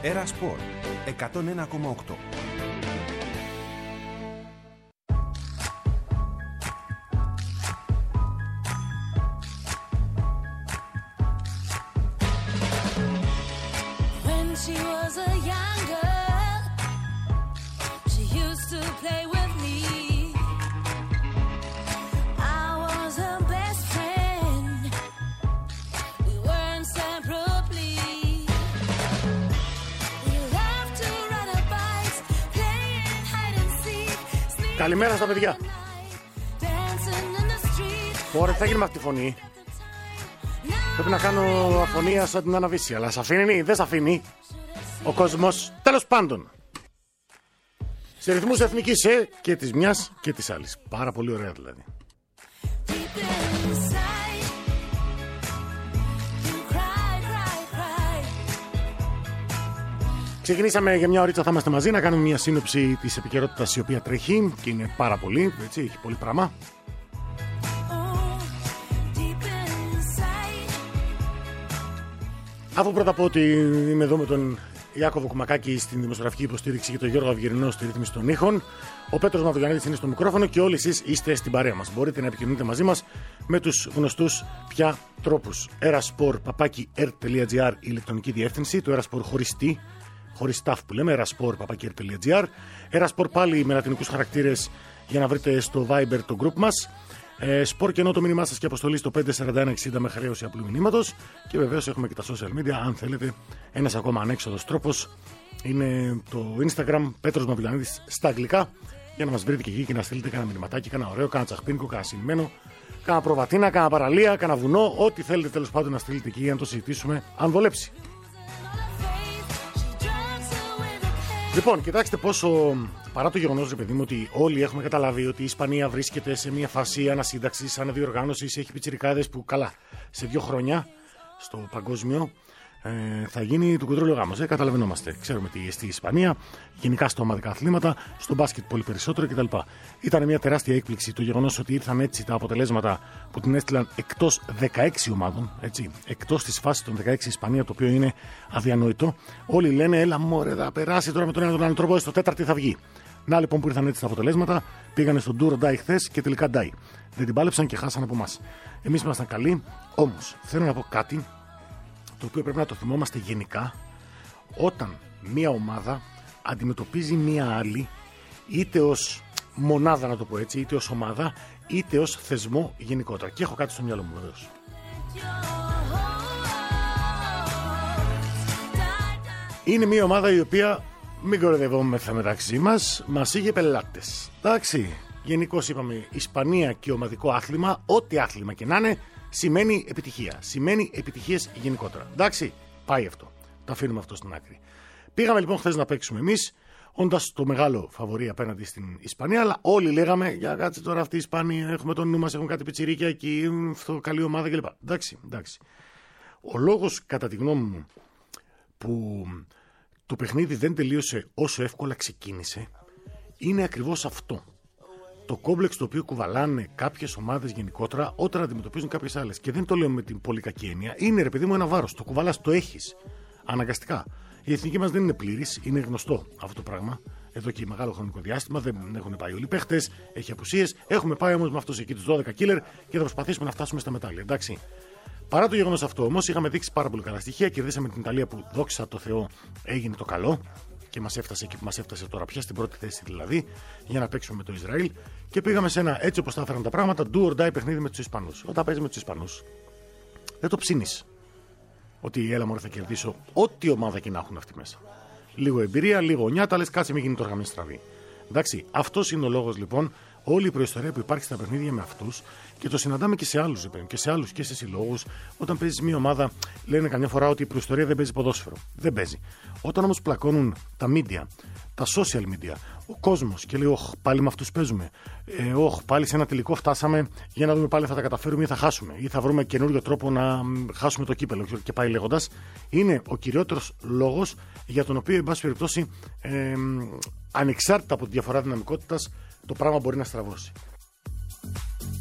Era Sport 101,8. Καλημέρα στα παιδιά. Ωραία, θα γίνει με αυτή τη φωνή. Πρέπει να κάνω αφωνία σαν την Αναβίση. Αλλά σ' αφήνει, δεν σ' αφήνει ο κόσμος. Τέλος πάντων, σε ρυθμούς εθνικής και της μιας και της άλλης. Πάρα πολύ ωραία δηλαδή. Ξεκινήσαμε για μια ωρίτσα, θα είμαστε μαζί να κάνουμε μια σύνοψη της επικαιρότητας η οποία τρέχει και είναι πάρα πολύ, έτσι, έχει πολύ πράγμα. Αφού πρώτα πω ότι είμαι εδώ με τον Ιάκωβο Κουμακάκη στην δημοσιογραφική υποστήριξη και τον Γιώργο Αυγερινό στη ρύθμιση των ήχων, ο Πέτρος Μαυρογιαννίδης είναι στο μικρόφωνο και όλοι εσείς είστε στην παρέα μας. Μπορείτε να επικοινωνείτε μαζί μας με τους γνωστούς πια τρόπους. erasport@r.gr η ηλεκτρονική διεύθυνση, το erasport χωρίς τι, χωρίς τάφ που λέμε, erasport@r.gr. Erasport πάλι με λατινικούς χαρακτήρες για να βρείτε στο Viber το group μας. Σπορ και ενώ το μήνυμά σας και αποστολή στο 54160 με χρέωση απλού μηνύματος. Και βεβαίως έχουμε και τα social media, αν θέλετε. Ένας ακόμα ανέξοδος τρόπος είναι το Instagram, Πέτρος Μαυρογιαννίδης στα αγγλικά, για να μας βρείτε και εκεί και να στείλετε κάνα μηνυματάκι, κάνα ωραίο, κάνα τσαχπίνικο, κάνα συνημένο, κάνα προβατίνα, κάνα παραλία, κάνα βουνό, ό,τι θέλετε τέλος πάντων να στείλετε εκεί για να το συζητήσουμε, αν βολέψει. Λοιπόν, κοιτάξτε πόσο, παρά το γεγονός, παιδί μου, ότι όλοι έχουμε καταλάβει ότι η Ισπανία βρίσκεται σε μια φάση ανασύνταξης, αναδιοργάνωσης, έχει πιτσιρικάδες που καλά σε 2 χρόνια στο παγκόσμιο θα γίνει το κουντρόλιο γάμος. Καταλαβαίνόμαστε. Ξέρουμε τι εστί η Ισπανία, γενικά στα ομαδικά αθλήματα, στο μπάσκετ πολύ περισσότερο κτλ. Ήταν μια τεράστια έκπληξη το γεγονός ότι ήρθαν έτσι τα αποτελέσματα που την έστειλαν εκτός 16 ομάδων, έτσι, εκτός της φάσης των 16 η Ισπανία, το οποίο είναι αδιανόητο. Όλοι λένε, έλα μωρέ, θα περάσει τώρα με τον ένα τον άλλο τρόπο, στο τέταρτη θα βγει. Να λοιπόν που ήρθαν έτσι τα αποτελέσματα, πήγανε στον Ντούρο Ντάι χθες και τελικά Ντάι. Δεν την πάλεψαν και χάσαν από εμάς. Εμείς ήμασταν καλοί, όμως θέλω να πω κάτι το οποίο πρέπει να το θυμόμαστε γενικά όταν μία ομάδα αντιμετωπίζει μία άλλη, είτε ως μονάδα να το πω έτσι, είτε ως ομάδα, είτε ως θεσμό γενικότερα. Και έχω κάτι στο μυαλό μου βεβαίως. Είναι μία ομάδα η οποία, μην κοροϊδευόμεθα μεταξύ μας, μας είχε πελάτες. Εντάξει, γενικώς είπαμε Ισπανία και ομαδικό άθλημα, ό,τι άθλημα και να είναι, σημαίνει επιτυχία. Σημαίνει επιτυχίες γενικότερα. Εντάξει, πάει αυτό. Το αφήνουμε αυτό στην άκρη. Πήγαμε λοιπόν χθες να παίξουμε εμείς, όντας το μεγάλο φαβορί απέναντι στην Ισπανία, αλλά όλοι λέγαμε, για κάτσε τώρα αυτή η Ισπανία, έχουμε το νου μας, έχουν κάτι πιτσιρίκια εκεί, αυτό καλή ομάδα κλπ. Εντάξει. Ο λόγος, κατά τη γνώμη μου, που το παιχνίδι δεν τελείωσε όσο εύκολα ξεκίνησε, είναι ακριβώς αυτό. Το κόμπλεξ το οποίο κουβαλάνε κάποιες ομάδες γενικότερα όταν αντιμετωπίζουν κάποιες άλλες. Και δεν το λέω με την πολύ κακή έννοια. Είναι ρε παιδί μου ένα βάρος. Το κουβαλάς, το έχεις. Αναγκαστικά. Η εθνική μας δεν είναι πλήρης. Είναι γνωστό αυτό το πράγμα. Εδώ και μεγάλο χρονικό διάστημα. Δεν έχουν πάει όλοι οι παίχτες. Έχει απουσίες. Έχουμε πάει όμως με αυτούς εκεί τους 12 killer και θα προσπαθήσουμε να φτάσουμε στα μετάλλια. Εντάξει. Παρά το γεγονός αυτό όμως, είχαμε δείξει πάρα πολύ καλά στοιχεία. Κερδίσαμε την Ιταλία που δόξα τω Θεώ έγινε το καλό. Και μας έφτασε εκεί που μας έφτασε τώρα πια, στην πρώτη θέση δηλαδή, για να παίξουμε με το Ισραήλ. Και πήγαμε σε ένα, έτσι όπως τα έφεραν τα πράγματα, do or die παιχνίδι με τους Ισπανούς. Όταν παίζει με τους Ισπανούς, δεν το ψήνεις ότι έλα μωρέ θα κερδίσω, ό,τι ομάδα και να έχουν αυτοί μέσα. Λίγο εμπειρία, λίγο νιάτα, λες κάτσε μην γίνει το οργανισμό στραβή. Εντάξει, αυτός είναι ο λόγος λοιπόν, όλη η προϊστορία που υπάρχει στα παιχνίδια με αυτούς και το συναντάμε και σε άλλους και σε άλλους και σε συλλόγους. Όταν παίζεις μια ομάδα, λένε καμιά φορά ότι η προϊστορία δεν παίζει ποδόσφαιρο. Δεν παίζει. Όταν όμως πλακώνουν τα media, τα social media, ο κόσμος και λέει, όχ, πάλι με αυτούς παίζουμε. Όχ, πάλι σε ένα τελικό φτάσαμε για να δούμε πάλι θα τα καταφέρουμε ή θα χάσουμε. Ή θα βρούμε καινούριο τρόπο να χάσουμε το κύπελο. Και πάει λέγοντας. Είναι ο κυριότερος λόγος για τον οποίο, εν πάση περιπτώσει, ανεξάρτητα από τη διαφορά δυναμικότητας, το πράγμα μπορεί να στραβώσει.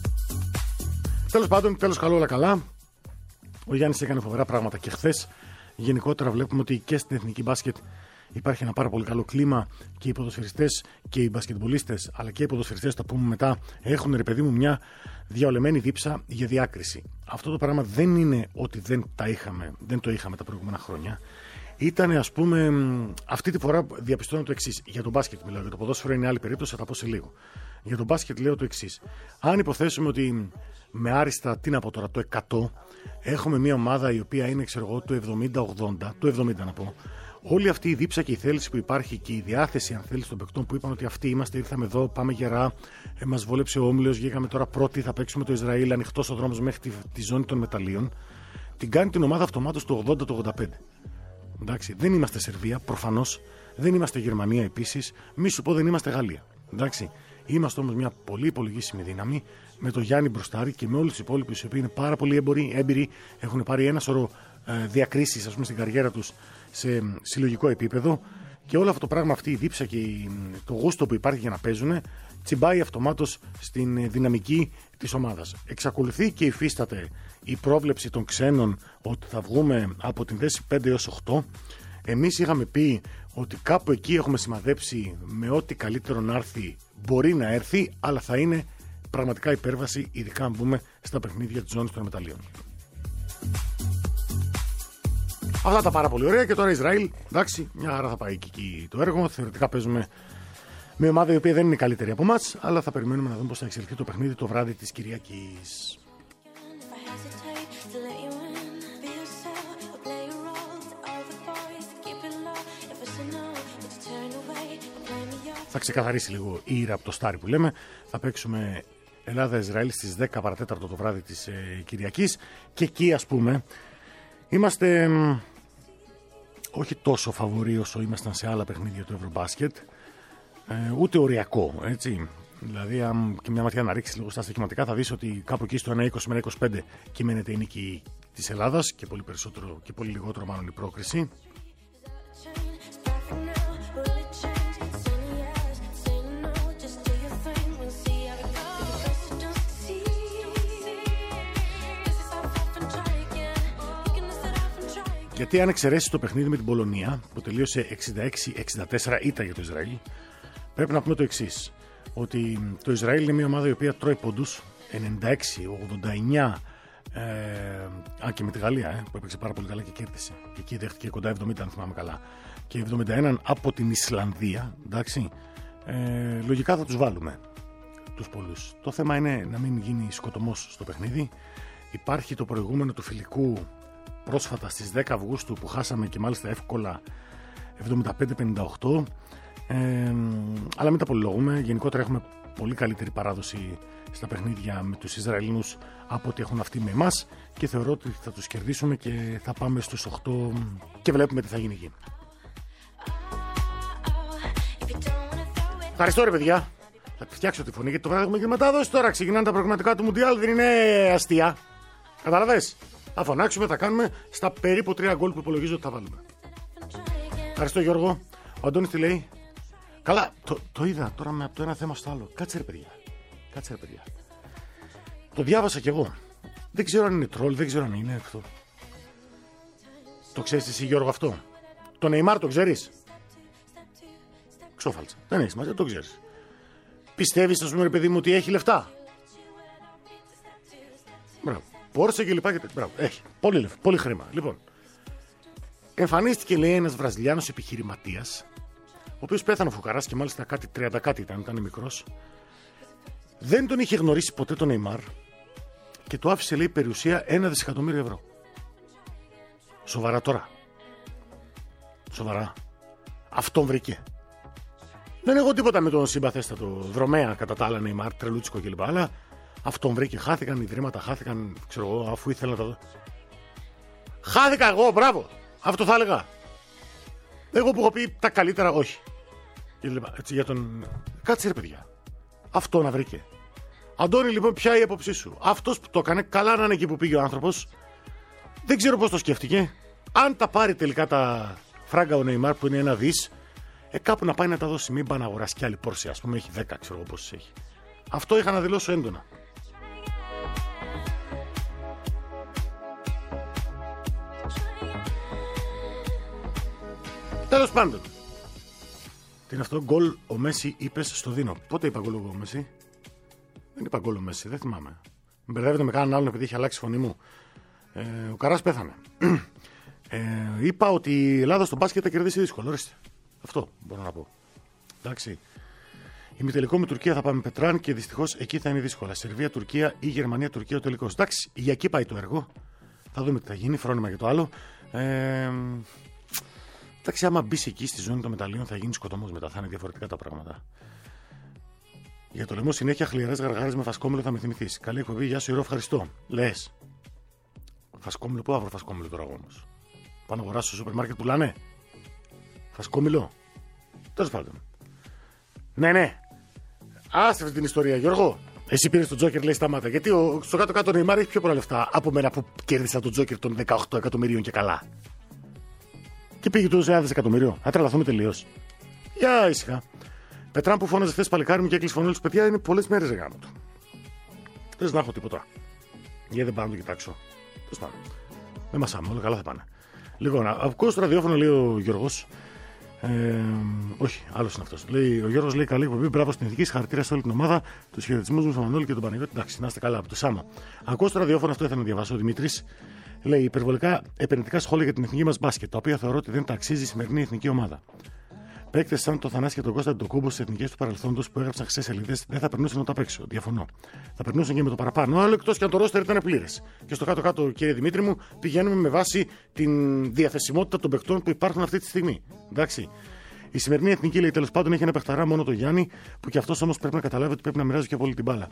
Τέλος πάντων, τέλος καλό, όλα καλά. Ο Γιάννης έκανε φοβερά πράγματα και χθες. γενικότερα βλέπουμε ότι και στην εθνική μπάσκετ υπάρχει ένα πάρα πολύ καλό κλίμα και οι ποδοσφαιριστές και οι μπασκετμπολίστες, αλλά και οι ποδοσφαιριστές, θα πούμε μετά, έχουν ρε παιδί μου μια διαολεμένη δίψα για διάκριση. Αυτό το πράγμα δεν είναι ότι δεν το είχαμε τα προηγούμενα χρόνια. Ήταν, ας πούμε, αυτή τη φορά διαπιστώνω το εξής. Για τον μπάσκετ μιλάω, για το ποδόσφαιρο είναι άλλη περίπτωση, θα τα πω σε λίγο. Για τον μπάσκετ λέω το εξής. Αν υποθέσουμε ότι με άριστα, τι να πω τώρα, το 100, έχουμε μια ομάδα η οποία είναι, ξέρω εγώ, το 70-80, το 70 να πω. Όλη αυτή η δίψα και η θέληση που υπάρχει και η διάθεση, αν θέλει, των παικτών που είπαν ότι αυτοί είμαστε, ήρθαμε εδώ, πάμε γερά, μας βόλεψε ο Όμιλος, βγήκαμε τώρα πρώτοι, θα παίξουμε το Ισραήλ, ανοιχτός ο δρόμος μέχρι τη ζώνη των μεταλλίων, την κάνει την ομάδα αυτομάτως το 80-85. Εντάξει, δεν είμαστε Σερβία, προφανώς, δεν είμαστε Γερμανία επίσης, μη σου πω δεν είμαστε Γαλλία. Εντάξει, είμαστε όμως μια πολύ υπολογίσιμη δύναμη, με το Γιάννη Μπροστάρη και με όλους τους υπόλοιπους, οι οποίοι είναι πάρα πολύ έμπειροι, έχουν πάρει ένα σωρό διακρίσεις, ας πούμε, στην καριέρα τους σε συλλογικό επίπεδο, και όλο αυτό το πράγμα, αυτή η δίψα και το γούστο που υπάρχει για να παίζουν, τσιμπάει αυτομάτως στην δυναμική της ομάδας. Εξακολουθεί και υφίσταται η πρόβλεψη των ξένων ότι θα βγούμε από την θέση 5 έως 8. Εμείς είχαμε πει ότι κάπου εκεί έχουμε σημαδέψει, με ό,τι καλύτερο να έρθει μπορεί να έρθει, αλλά θα είναι πραγματικά υπέρβαση, ειδικά αν μπούμε στα παιχνίδια της ζώνης των μεταλλίων. Αυτά τα πάρα πολύ ωραία. Και τώρα Ισραήλ, εντάξει, μια χαρά θα πάει και εκεί το έργο. Θεωρητικά παίζουμε με ομάδα η οποία δεν είναι καλύτερη από εμάς, αλλά θα περιμένουμε να δούμε πώς θα εξελιχθεί το παιχνίδι το βράδυ της Κυριακής. Θα ξεκαθαρίσει λίγο η ήρα από το στάρι που λέμε. Θα παίξουμε Ελλάδα-Ισραήλ στις 10 παρατέταρτο το βράδυ της Κυριακής, και εκεί, ας πούμε, είμαστε όχι τόσο φαβοροί όσο ήμασταν σε άλλα παιχνίδια του Ευρωμπάσκετ, ούτε οριακό, έτσι. Δηλαδή, αν και μια ματιά να ρίξεις λίγο στα στοιχηματικά, θα δεις ότι κάπου εκεί στο 1-20 με 1-25 κυμαίνεται η νίκη της Ελλάδας, και πολύ περισσότερο και πολύ λιγότερο μάλλον η πρόκριση. Γιατί αν εξαιρέσεις το παιχνίδι με την Πολωνία, που τελείωσε 66-64 ήττα για το Ισραήλ, πρέπει να πούμε το εξής. Ότι το Ισραήλ είναι μια ομάδα η οποία τρώει πόντους 96-89, και με τη Γαλλία, που έπαιξε πάρα πολύ καλά και κέρδισε. Και εκεί δέχτηκε κοντά 70, αν θυμάμαι καλά. Και 71 από την Ισλανδία, εντάξει. Λογικά θα τους βάλουμε τους πολλούς. Το θέμα είναι να μην γίνει σκοτωμός στο παιχνίδι. Υπάρχει το προηγούμενο του φιλικού πρόσφατα στις 10 Αυγούστου που χάσαμε, και μάλιστα εύκολα, 75-58, αλλά μην τα πολυλογούμε. Γενικότερα έχουμε πολύ καλύτερη παράδοση στα παιχνίδια με τους Ισραηλινούς από ό,τι έχουν αυτοί με εμάς, και θεωρώ ότι θα τους κερδίσουμε και θα πάμε στους 8 και βλέπουμε τι θα γίνει εκεί. Ευχαριστώ ρε παιδιά. Θα φτιάξω τη φωνή γιατί το βράδυ έχουμε και μετάδοση. Τώρα ξεκινάνε τα προγραμματικά του Μουντιάλ, δεν είναι αστεία. Καταλαβες. Θα φωνάξουμε, θα κάνουμε στα περίπου 3 γκολ που υπολογίζω ότι θα βάλουμε. Ευχαριστώ Γιώργο. Ο Αντώνης τι λέει? Καλά, το είδα τώρα με από το ένα θέμα στο άλλο. Κάτσε ρε παιδιά. Το διάβασα κι εγώ. Δεν ξέρω αν είναι τρόλ, δεν ξέρω αν είναι αυτό. Το ξέρεις εσύ Γιώργο αυτό? Το Νεϊμάρ το ξέρεις? Ξόφαλτσα. Δεν έχει σημασία, το ξέρεις. Πιστεύεις, ας πούμε, ρε παιδί μου, ότι έχει λεφτά? Μπράβο. Πόρσε και λοιπά και τέτοια. Μπράβο. Έχει. Πολύ λεφτά. Πολύ χρήμα. Λοιπόν. Εμφανίστηκε, λέει, ένας Βραζιλιάνος επιχειρηματίας, ο οποίος πέθανε φουκαράς και μάλιστα κάτι 30 κάτι ήταν μικρός. Δεν τον είχε γνωρίσει ποτέ τον Νεϊμάρ και του άφησε, λέει, περιουσία 1 δισεκατομμύριο ευρώ. Σοβαρά τώρα? Σοβαρά? Αυτόν βρήκε. Δεν έχω τίποτα με τον συμπαθέστατο δρομέα κατά τα άλλα Νεϊμάρ, τρελούτσικο κλπ. Αλλά αυτόν βρήκε. Χάθηκαν ιδρύματα, χάθηκαν, ξέρω εγώ, αφού ήθελα να τα δω. Χάθηκα εγώ, μπράβο. Αυτό θα έλεγα. Εγώ που έχω πει τα καλύτερα, όχι. Έτσι για τον. Κάτσε ρε παιδιά. Αυτό να βρήκε. Αντώνη, λοιπόν, ποια η άποψή σου? Αυτός που το έκανε, καλά να είναι εκεί που πήγε ο άνθρωπος. Δεν ξέρω πώς το σκέφτηκε. Αν τα πάρει τελικά τα φράγκα ο Νεϊμάρ που είναι 1 δις, κάπου να πάει να τα δώσει. Μην πάει να αγοράσει κι άλλη πόρση. Ας πούμε, έχει 10, ξέρω εγώ πόσες έχει. Αυτό είχα να δηλώσω έντονα. Τέλος πάντων. Τι είναι αυτό, γκολ ο Μέση είπες στο Δίνο. Πότε είπα γκολ ο Μέση? Δεν είπα γκολ ο Μέση, δεν θυμάμαι. Με μπερδεύετε με κανέναν άλλον επειδή έχει αλλάξει η φωνή μου. Ο Καράς πέθανε. Είπα ότι η Ελλάδα στο μπάσκετ θα κερδίσει δύσκολο. Ορίστε. Αυτό μπορώ να πω. Εντάξει. Ημιτελικό με Τουρκία θα πάμε Πετράν και δυστυχώς εκεί θα είναι δύσκολα. Σερβία, Τουρκία ή Γερμανία, Τουρκία ο τελικός. Εντάξει, για εκεί πάει το έργο. Θα δούμε τι θα γίνει. Φρόνημα για το άλλο. Εντάξει, άμα μπει εκεί στη ζώνη των μεταλλίων θα γίνει σκοτωμός μετά. Θα είναι διαφορετικά τα πράγματα. Για το λαιμό συνέχεια χλιαρές γαργάρες με φασκόμηλο θα με θυμηθείς. Καλή εκπομπή, γεια σου, Ιερό, ευχαριστώ. Λες. Φασκόμηλο, πού αύριο φασκόμηλο τώρα όμως? Πάω να αγοράσω στο σούπερ μάρκετ που πουλάνε. Φασκόμηλο. Τέλος πάντων. Ναι. Άστε αυτή την ιστορία, Γιώργο. Εσύ πήρες τον Τζόκερ, λέει σταμάτα. Γιατί στο κάτω-κάτω ο Νεϊμάρ έχει πιο πολλά λεφτά από μένα που κέρδισα τον Τζόκερ των 18 εκατομμυρίων και καλά. Και πήγε το 1 δισεκατομμύριο. Θα τρελαθούμε τελείως. Για ήσυχα. Πετράν που φώναζε χθες παλικάρι μου και έκλεισε φωνή του παιδιά είναι πολλές μέρες γάμο του. Δεν να έχω τίποτα. Γιατί δεν πάω να το κοιτάξω. Τέλος πάντων. Δεν μασάμε, όλα καλά θα πάνε. Λοιπόν, ακούω στο ραδιόφωνο, λέει ο Γιώργος. Όχι, άλλος είναι αυτός. Ο Γιώργος λέει καλή εκπομπή. Μπράβο στην ηθική, συγχαρητήρια σε όλη την ομάδα. Τους χαιρετισμούς μου στον Μανώλη και τον Παναγιώτη. Εντάξει, να είστε καλά από το Σάμο. Ακούω στο ραδιόφωνο, αυτό ήθελα να διαβάσω. Ο Δημήτρης λέει υπερβολικά επενδυτικά σχόλια για την εθνική μας μπάσκετ, τα οποία θεωρώ ότι δεν τα αξίζει η σημερινή εθνική ομάδα. Παίκτες σαν το Θανάση και τον Κώστα Ντοκούμπο στις εθνικές του παρελθόντος που έγραψαν χθες σελίδες δεν θα περνούσαν ούτε απ' έξω. Διαφωνώ. Θα περνούσαν και με το παραπάνω, αλλά εκτός και αν το ρόστερ ήταν πλήρες. Και στο κάτω-κάτω, κύριε Δημήτρη μου, πηγαίνουμε με βάση την διαθεσιμότητα των παικτών που υπάρχουν αυτή τη στιγμή. Εντάξει. Η σημερινή εθνική, λέει, τέλος πάντων έχει ένα παιχταρά μόνο το Γιάννη, που κι αυτός όμως πρέπει να καταλάβει ότι πρέπει να μοιράζει πιο πολύ την μπάλα.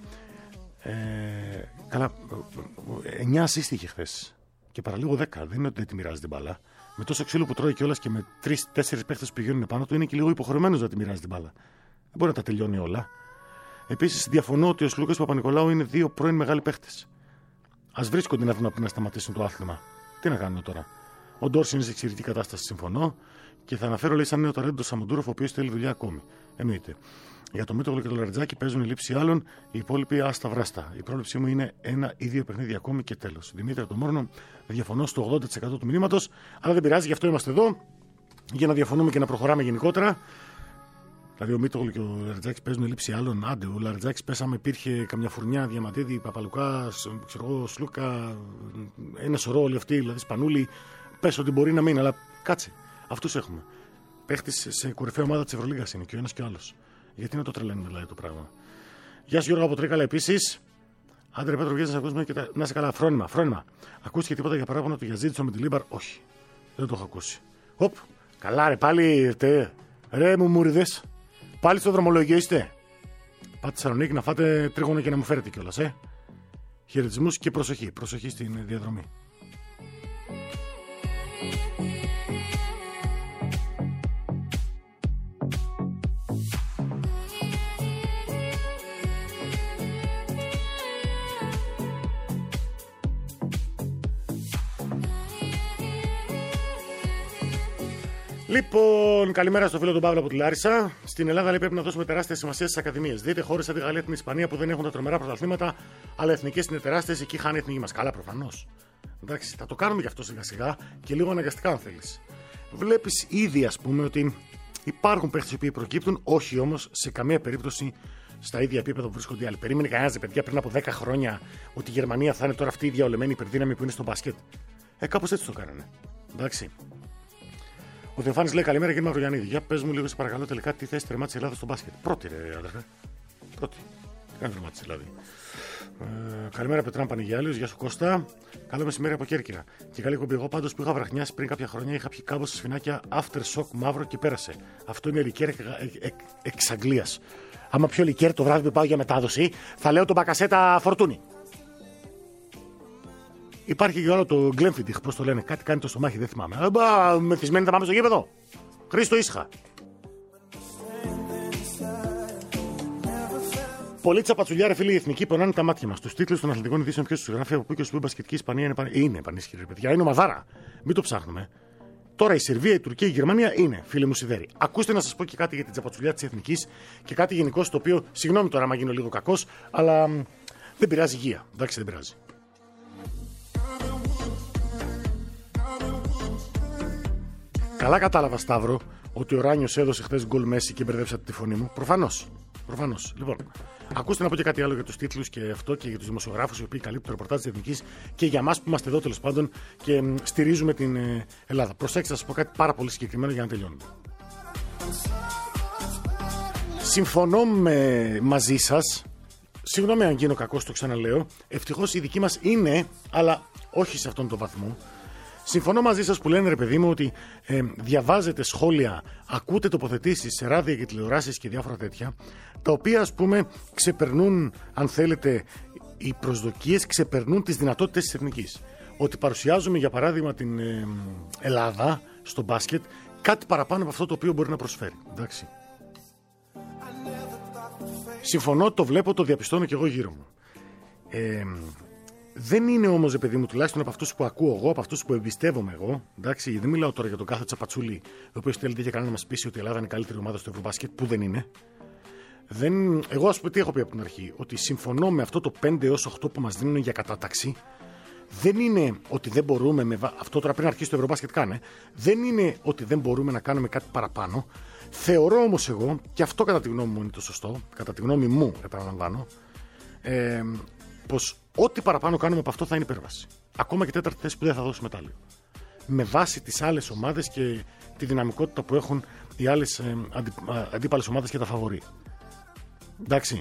Καλά, 9 assist είχε χθες. Και παραλίγο 10. Δεν είναι ότι δεν τη μοιράζει την μπάλα. Με τόσο ξύλο που τρώει κιόλας και με 3-4 παίχτες που πηγαίνουν πάνω του, είναι και λίγο υποχρεωμένος να τη μοιράζει την μπάλα. Δεν μπορεί να τα τελειώνει όλα. Επίσης, διαφωνώ ότι ο Σλούκας Παπα-Νικολάου είναι 2 πρώην μεγάλοι παίχτες. Ας βρίσκονται να δουν να σταματήσουν το άθλημα. Τι να κάνουν τώρα. Ο Ντόρση είναι σε εξαιρετική κατάσταση, συμφωνώ. Και θα αναφέρω, λέει, σαν νέο ταλέντο τον Σαμοντούροφ, ο οποίος θέλει δουλειά ακόμη. Εννοείται. Για το Μίτογλου και το Λαριτζάκι παίζουν η λήψη άλλων, οι υπόλοιποι άστα βράστα. Η πρόληψή μου είναι 1 ή 2 παιχνίδια ακόμη και τέλος. Δημήτρη από το Μόρνο, διαφωνώ στο 80% του μηνύματος, αλλά δεν πειράζει, γι' αυτό είμαστε εδώ, για να διαφωνούμε και να προχωράμε γενικότερα. Δηλαδή, ο Μίτογλου και ο Λαριτζάκης παίζουν η λήψη άλλων. Άντε, ο Λαριτζάκης πέσαμε, υπήρχε καμιά φουρνιά, Διαμαντίδη, Παπαλουκά, Σλούκα, ένα σωρό όλοι αυτοί, δηλαδή Σπανούλη. Πες ότι μπορεί να μείνει, αλλά κάτσε. Αυτούς έχουμε. Παίχτης σε κορυφαία ομάδα της Ευρωλίγκας είναι και ο ένας και ο άλλος. Γιατί να το τρελαίνουμε δηλαδή το πράγμα. Γεια σου Γιώργο από Τρίκαλα επίσης. Άντρε Πέτρο, βγαίνει να ακούσουμε και να είσαι καλά. Φρόνημα. Ακούστηκε τίποτα για παράπονο του Γιαζίτσο με τη Λίμπαρ? Όχι. Δεν το έχω ακούσει. Οπ. Καλά ρε πάλι. Ρε μου μουριδες. Πάλι στο δρομολόγιο είστε. Πάτε Θεσσαλονίκη να φάτε τρίγωνο και να μου φέρετε κιόλας. Χαιρετισμούς και προσοχή. Προσοχή στην διαδρομή. Λοιπόν, καλημέρα στο φίλο του Παύλου από τη Λάρισα. Στην Ελλάδα λέει, πρέπει να δώσουμε τεράστια σημασία στις ακαδημίες. Δείτε χώρες σαν τη Γαλλία, την Ισπανία που δεν έχουν τα τρομερά πρωταθλήματα, αλλά εθνικές είναι τεράστιες, εκεί χάνει η εθνική μας. Καλά, προφανώς. Εντάξει, θα το κάνουμε γι' αυτό σιγά-σιγά και λίγο αναγκαστικά, αν θέλεις. Βλέπεις ήδη, ας πούμε, ότι υπάρχουν παίχτες οι οποίοι προκύπτουν, όχι όμως σε καμία περίπτωση στα ίδια επίπεδα που βρίσκονται οι άλλοι. Περίμενε κανένας, παιδιά, πριν από 10 χρόνια ότι η Γερμανία θα είναι τώρα αυτή η διαολεμένη υπερδύναμη που είναι στο μπάσκετ. Κάπως έτσι το κάνανε. Εντάξει. Ο Θεοφάνης λέει καλημέρα κύριε Μαυρογιαννίδη. Για πες μου λίγο σε παρακαλώ τελικά τι θέση τερμάτισε η Ελλάδα στο μπάσκετ. Πρώτη ρε αδερφέ. Πρώτη. Τι κάνει τερμάτισε η Ελλάδα. Καλημέρα Πετράν Πανηγιάλιος, γεια σου Κώστα. Καλό μεσημέρι από Κέρκυρα. Και καλή κομπή. Εγώ πάντως που είχα βραχνιάσει πριν κάποια χρόνια είχα πιει κάμπο σε σφινάκια aftershock μαύρο και πέρασε. Αυτό είναι λικέρ εξ Αγγλίας. Άμα πιω λικέρ το βράδυ που πάω για μετάδοση, θα λέω τον Μπακασέτα Φορτούνη. Υπάρχει και άλλο το Glenfiddich, πώς το λένε, κάτι κάνει το στομάχι, δεν θυμάμαι. Μεθυσμένοι θα πάμε στο γήπεδο. Χρήστο ήσυχα. Πολύ τσαπατσουλιά, ρε φίλοι, οι εθνικοί πονάνε τα μάτια μας. Τους τίτλους των αθλητικών ειδήσεων ποιος τους γράφει από πού και σου μπασκετική Ισπανία είναι πανίσχυρη, ρε παιδιά. Είναι ομαδάρα. Μην το ψάχνουμε. Τώρα η Σερβία, η Τουρκία, η Γερμανία είναι, φίλοι μου σιδέροι. Ακούστε να σας πω και κάτι για την τσαπατσουλιά της εθνικής και κάτι γενικώ το οποίο, συγγνώμη τώρα, άμα γίνω λίγο κακός, αλλά δεν πειράζει υγεία. Εντάξει, δεν πειράζει. Καλά κατάλαβα, Σταύρο, ότι ο Ράνιος έδωσε χθες γκολ Μέση και μπερδέψατε τη φωνή μου. Προφανώς. Λοιπόν, ακούστε να πω και κάτι άλλο για τους τίτλους και αυτό και για τους δημοσιογράφους οι οποίοι καλύπτουν το ρεπορτάζ της Εθνικής και για εμάς που είμαστε εδώ τέλος πάντων και στηρίζουμε την Ελλάδα. Προσέξτε, θα σας πω κάτι πάρα πολύ συγκεκριμένο για να τελειώνουμε. Συμφωνώ μαζί σας. Συγγνώμη αν γίνω κακός, το ξαναλέω. Ευτυχώς η δική μας είναι, αλλά όχι σε αυτόν τον βαθμό. Συμφωνώ μαζί σας που λένε, ρε παιδί μου, ότι διαβάζετε σχόλια, ακούτε τοποθετήσεις σε ράδια και τηλεοράσεις και διάφορα τέτοια, τα οποία, ας πούμε, ξεπερνούν, αν θέλετε, οι προσδοκίες ξεπερνούν τις δυνατότητες της Εθνικής. Ότι παρουσιάζουμε, για παράδειγμα, την Ελλάδα στο μπάσκετ κάτι παραπάνω από αυτό το οποίο μπορεί να προσφέρει. Εντάξει. Συμφωνώ, το βλέπω, το διαπιστώνω και εγώ γύρω μου. Δεν είναι όμως, παιδί μου, τουλάχιστον από αυτούς που ακούω εγώ, από αυτούς που εμπιστεύομαι εγώ. Εντάξει, δεν μιλάω τώρα για τον κάθε τσαπατσούλη, ο οποίος θέλει και κανένα να μας πείσει ότι η Ελλάδα είναι η καλύτερη ομάδα στο Ευρωμπάσκετ, που δεν είναι. Εγώ, ας πούμε, τι έχω πει από την αρχή, ότι συμφωνώ με αυτό το 5-8 που μας δίνουν για κατάταξη. Δεν είναι ότι δεν μπορούμε, αυτό τώρα πριν αρχίσει το Ευρωμπάσκετ κάνε, δεν είναι ότι δεν μπορούμε να κάνουμε κάτι παραπάνω. Θεωρώ όμως εγώ, και αυτό κατά τη γνώμη μου είναι το σωστό, κατά τη γνώμη μου, επαναλαμβάνω, πως ό,τι παραπάνω κάνουμε από αυτό θα είναι υπέρβαση. Ακόμα και τέταρτη θέση που δεν θα δώσει μετάλλιο. Με βάση τις άλλες ομάδες και τη δυναμικότητα που έχουν οι άλλες αντίπαλες ομάδες και τα φαβορί. Εντάξει.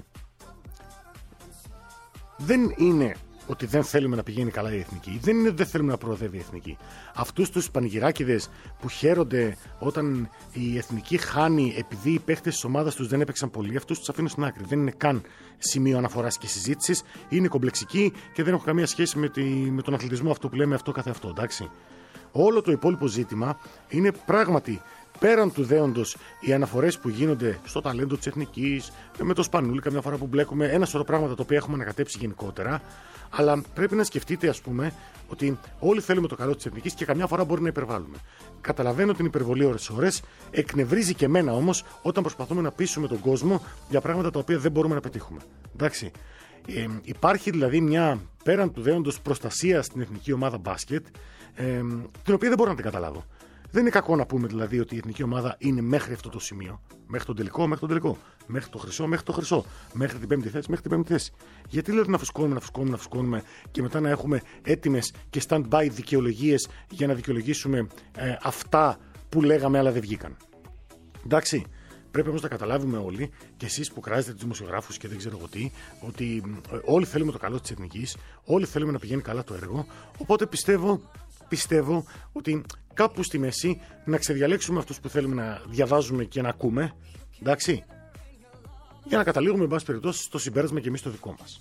Δεν είναι ότι δεν θέλουμε να πηγαίνει καλά η Εθνική. Δεν είναι ότι δεν θέλουμε να προοδεύει η Εθνική. Αυτούς τους πανηγυράκηδες που χαίρονται όταν η Εθνική χάνει επειδή οι παίχτες της ομάδας τους δεν έπαιξαν πολύ, αυτούς τους αφήνω στην άκρη. Δεν είναι καν σημείο αναφοράς και συζήτησης. Είναι κομπλεξικοί και δεν έχουν καμία σχέση με τον αθλητισμό αυτό που λέμε αυτό καθε αυτό. Εντάξει. Όλο το υπόλοιπο ζήτημα είναι πράγματι πέραν του δέοντος οι αναφορές που γίνονται στο ταλέντο της Εθνικής, με το Σπανούλι, καμιά φορά που μπλέκουμε, ένα σωρό πράγματα τα οποία έχουμε ανακατέψει γενικότερα. Αλλά πρέπει να σκεφτείτε, ας πούμε, ότι όλοι θέλουμε το καλό της Εθνικής και καμιά φορά μπορεί να υπερβάλλουμε. Καταλαβαίνω την υπερβολή ώρες-ώρες, εκνευρίζει και εμένα όμως όταν προσπαθούμε να πείσουμε τον κόσμο για πράγματα τα οποία δεν μπορούμε να πετύχουμε. Εντάξει. Υπάρχει δηλαδή μια πέραν του δέοντος προστασία στην εθνική ομάδα μπάσκετ, την οποία δεν μπορώ να την καταλάβω. Δεν είναι κακό να πούμε δηλαδή ότι η εθνική ομάδα είναι μέχρι αυτό το σημείο. Μέχρι τον τελικό, μέχρι το χρυσό, μέχρι το χρυσό. Μέχρι την πέμπτη θέση, μέχρι την πέμπτη θέση. Γιατί λέω να φουσκώνουμε και μετά να έχουμε έτοιμες και stand-by δικαιολογίες για να δικαιολογήσουμε αυτά που λέγαμε αλλά δεν βγήκαν. Εντάξει. Πρέπει όμως να καταλάβουμε όλοι, και εσείς που κράζετε τους δημοσιογράφους και δεν ξέρω εγώ τι, ότι όλοι θέλουμε το καλό της εθνικής, όλοι θέλουμε να πηγαίνει καλά το έργο. Οπότε πιστεύω ότι κάπου στη μέση να ξεδιαλέξουμε αυτούς που θέλουμε να διαβάζουμε και να ακούμε, εντάξει, για να καταλήγουμε, εν πάση περιπτώσει, στο συμπέρασμα και εμείς το δικό μας.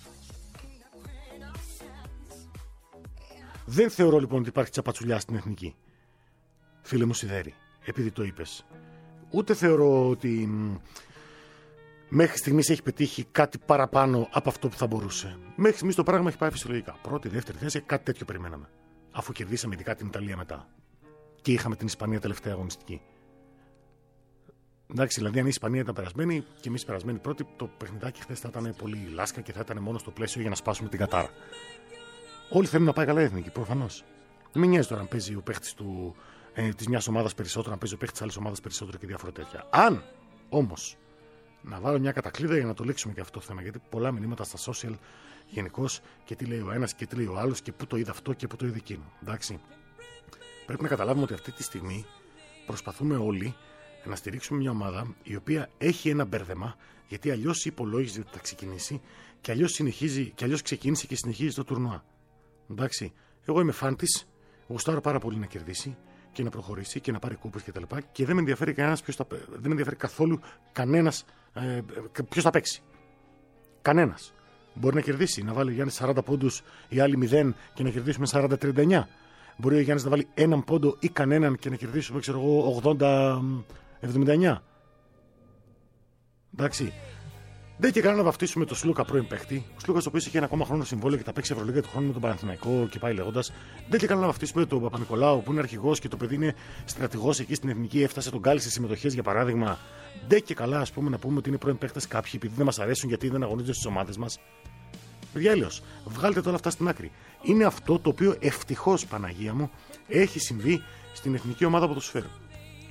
Δεν θεωρώ λοιπόν ότι υπάρχει τσαπατσουλιά στην εθνική. Φίλε μου Σιδέρη, επειδή το είπες. Ούτε θεωρώ ότι μέχρι στιγμής έχει πετύχει κάτι παραπάνω από αυτό που θα μπορούσε. Μέχρι στιγμής το πράγμα έχει πάει φυσιολογικά. Πρώτη, δεύτερη θέση, κάτι τέτοιο περιμέναμε. Αφού κερδίσαμε ειδικά την Ιταλία μετά. Και είχαμε την Ισπανία τελευταία αγωνιστική. Εντάξει, δηλαδή αν η Ισπανία ήταν περασμένη και εμείς περασμένοι πρώτοι, το παιχνιδάκι χθες θα ήταν πολύ λάσκα και θα ήταν μόνο στο πλαίσιο για να σπάσουμε την κατάρα. Όλοι θέλουν να πάει καλά η εθνική, προφανώς. Μην νοιάζει τώρα αν παίζει ο παίχτης της μιας ομάδας περισσότερο, να παίζει ο παίχτης της άλλης ομάδας περισσότερο και διάφορα τέτοια. Αν όμως να βάλω μια κατακλείδα για να το λήξουμε και αυτό το θέμα, γιατί πολλά μηνύματα στα social γενικώς και τι λέει ο ένας και τι λέει ο άλλος και πού το είδε αυτό και πού το είδε εκείνο. Εντάξει. Πρέπει να καταλάβουμε ότι αυτή τη στιγμή προσπαθούμε όλοι να στηρίξουμε μια ομάδα η οποία έχει ένα μπέρδεμα, γιατί αλλιώς υπολόγιζε ότι θα ξεκινήσει και αλλιώς ξεκίνησε και συνεχίζει το τουρνουά. Εντάξει. Εγώ είμαι φαν της, γουστάρω πάρα πολύ να κερδίσει και να προχωρήσει και να πάρει κούπες κτλ. Και δεν με ενδιαφέρει δεν με ενδιαφέρει καθόλου κανένας ποιος θα παίξει. Κανένας. Μπορεί να κερδίσει, να βάλει ο Γιάννης 40 πόντους, οι άλλοι 0 και να κερδίσουμε 40-39. Μπορεί ο Γιάννης να βάλει έναν πόντο ή κανέναν και να κερδίσουμε, ξέρω εγώ, 80-79. Εντάξει. Δεν και κανένα να βαφτίσουμε το Σλούκα πρώην παίχτη. Ο Σλούκα, ο οποίος είχε ένα ακόμα χρόνο συμβόλαιο και θα παίξει Ευρωλίγκα του χρόνου με τον Παναθηναϊκό και πάει λέγοντας. Δεν και κανένα να βαφτίσουμε τον Παπα-Νικολάου που είναι αρχηγός και το παιδί είναι στρατηγός εκεί στην εθνική, έφτασε τον κάλεσε συμμετοχές για παράδειγμα. Δεν και καλά, ας πούμε, να πούμε ότι είναι πρώην παίχτες κάποιοι επειδή δεν μας αρέσουν γιατί δεν αγωνίζονται στις ομάδες μας. Παιδιά, έλεος, βγάλτε τώρα αυτά στην άκρη. Είναι αυτό το οποίο ευτυχώς, Παναγία μου, έχει συμβεί στην εθνική ομάδα ποδοσφαίρου.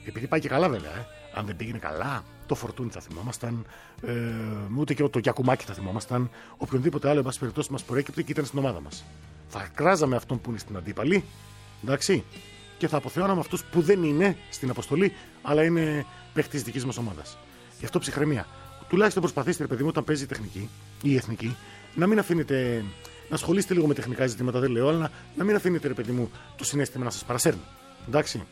Επειδή πάει και καλά, βέβαια. Αν δεν πήγαινε καλά, το Φορτούνι θα θυμόμασταν, ούτε και το Γιακουμάκι θα θυμόμασταν, οποιονδήποτε άλλο, εν πάση περιπτώσει, μας προέκυπτε και ήταν στην ομάδα μας. Θα κράζαμε αυτόν που είναι στην αντίπαλη, εντάξει, και θα αποθεώναμε αυτούς που δεν είναι στην αποστολή, αλλά είναι παίχτης της δικής μας ομάδας. Γι' αυτό ψυχραιμία. Τουλάχιστον προσπαθήστε, ρε παιδί μου, όταν παίζει η τεχνική ή η εθνική, να μην αφήνετε. Να ασχολείστε λίγο με τεχνικά ζητήματα, δεν λέω, αλλά να μην αφήνετε, ρε παιδί μου, το συναίσθημα να σας παρασέρνει. Εντάξει.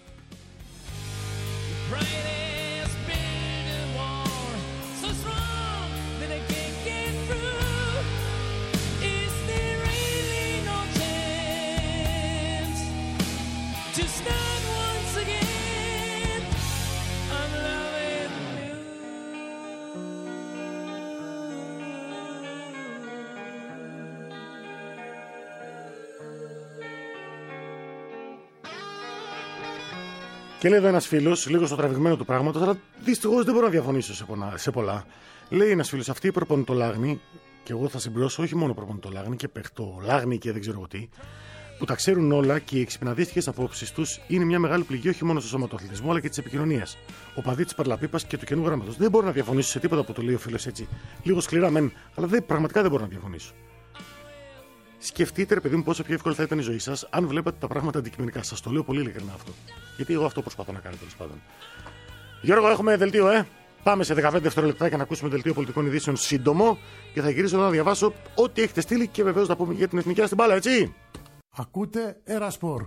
Και λέει εδώ ένας φίλος, λίγο στο τραβηγμένο του πράγματος, αλλά δυστυχώς δεν μπορώ να διαφωνήσω σε πολλά. Λέει ένας φίλος, αυτή η προπονητολάγνη, και εγώ θα συμπληρώσω όχι μόνο προπονητολάγνη και παιχτολάγνη και δεν ξέρω εγώ τι, που τα ξέρουν όλα και οι εξυπναδίστικες απόψεις τους είναι μια μεγάλη πληγή όχι μόνο στο σώμα του αθλητισμού αλλά και της επικοινωνίας. Ο παδί της Παρλαπίπας και του καινού γράμματος. Δεν μπορώ να διαφωνήσω σε τίποτα που το λέει ο φίλος έτσι. Λίγο σκληρά μεν, αλλά πραγματικά δεν μπορώ να διαφωνήσω. Σκεφτείτε, ρε παιδί μου, πόσο πιο εύκολο θα ήταν η ζωή σας αν βλέπατε τα πράγματα αντικειμενικά. Σας το λέω πολύ ειλικρινά αυτό. Γιατί εγώ αυτό προσπαθώ να κάνω, τέλος πάντων. Γιώργο, έχουμε δελτίο, Πάμε σε 15 δευτερόλεπτα και να ακούσουμε δελτίο πολιτικών ειδήσεων σύντομο και θα γυρίσω εδώ να διαβάσω ό,τι έχετε στείλει και βεβαίως να πούμε για την εθνική στην μπάλα, έτσι. Ακούτε Ερασπορ.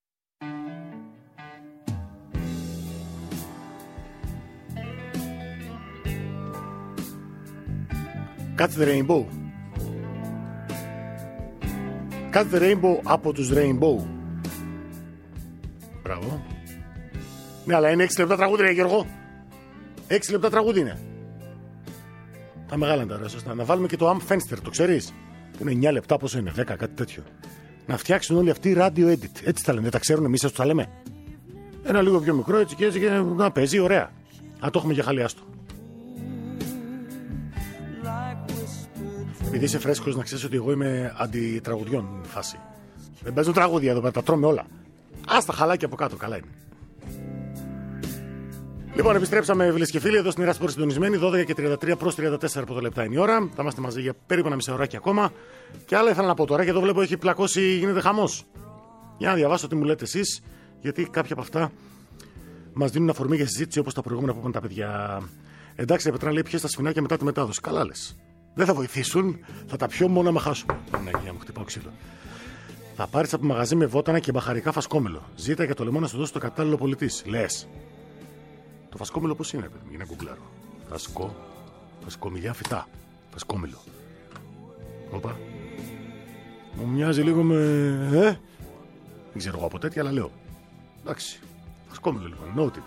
Catch the Rainbow. Catch the Rainbow από τους Rainbow. Μπράβο. Ναι, αλλά είναι 6 λεπτά τραγούδι, ρε Γιώργο. 6 λεπτά τραγούδι είναι. Τα μεγάλα είναι τα ωραία, σωστά. Να βάλουμε και το Amp Fenster, το ξέρεις. Που είναι 9 λεπτά, πόσο είναι, 10, κάτι τέτοιο. Να φτιάξουν όλοι αυτοί radio edit. Έτσι τα λένε, δεν τα ξέρουν, εμείς σας τα λέμε. Ένα λίγο πιο μικρό, έτσι και να παίζει, ωραία. Α, το έχουμε για χαλιάστο. Επειδή είσαι φρέσκος, να ξέρεις ότι εγώ είμαι αντιτραγουδιών φάση. Δεν παίζουν τραγούδια εδώ πέρα, τα τρώμε όλα. Ας τα χαλάκια από κάτω, καλά είναι. Λοιπόν, επιστρέψαμε, φίλες και φίλοι, εδώ στην Ερασπορ συντονισμένη. 12 και 33 προς 34 από το λεπτά είναι η ώρα. Θα είμαστε μαζί για περίπου ένα μισάωράκι ακόμα. Και άλλα ήθελα να πω τώρα, και εδώ βλέπω έχει πλακώσει, γίνεται χαμός. Για να διαβάσω τι μου λέτε εσείς, γιατί κάποια από αυτά μας δίνουν αφορμή για συζήτηση όπως τα προηγούμενα που είπαν τα παιδιά. Εντάξει, ρε Πετρά, λέει πιες τα σφινάκια μετά τη μετάδοση. Καλά λες. Δεν θα βοηθήσουν, θα τα πιω μόνο άμα χάσω. Παναγία μου, χτυπάω ξύλο. Θα πάρεις από μαγαζί με βότανα και μπαχαρικά φασκόμελο. Ζήτα για το λαιμό να σου δώσει το κατάλληλο πολιτής. Λες. Το φασκόμελο πώς είναι, παιδί, για να γκουγκλάρω. Φασκομιλιά φυτά. Φασκόμελο. Όπα. Μου μοιάζει λίγο με. Δεν ξέρω εγώ από τέτοια, αλλά λέω. Εντάξει. Φασκόμελο λοιπόν. Noted.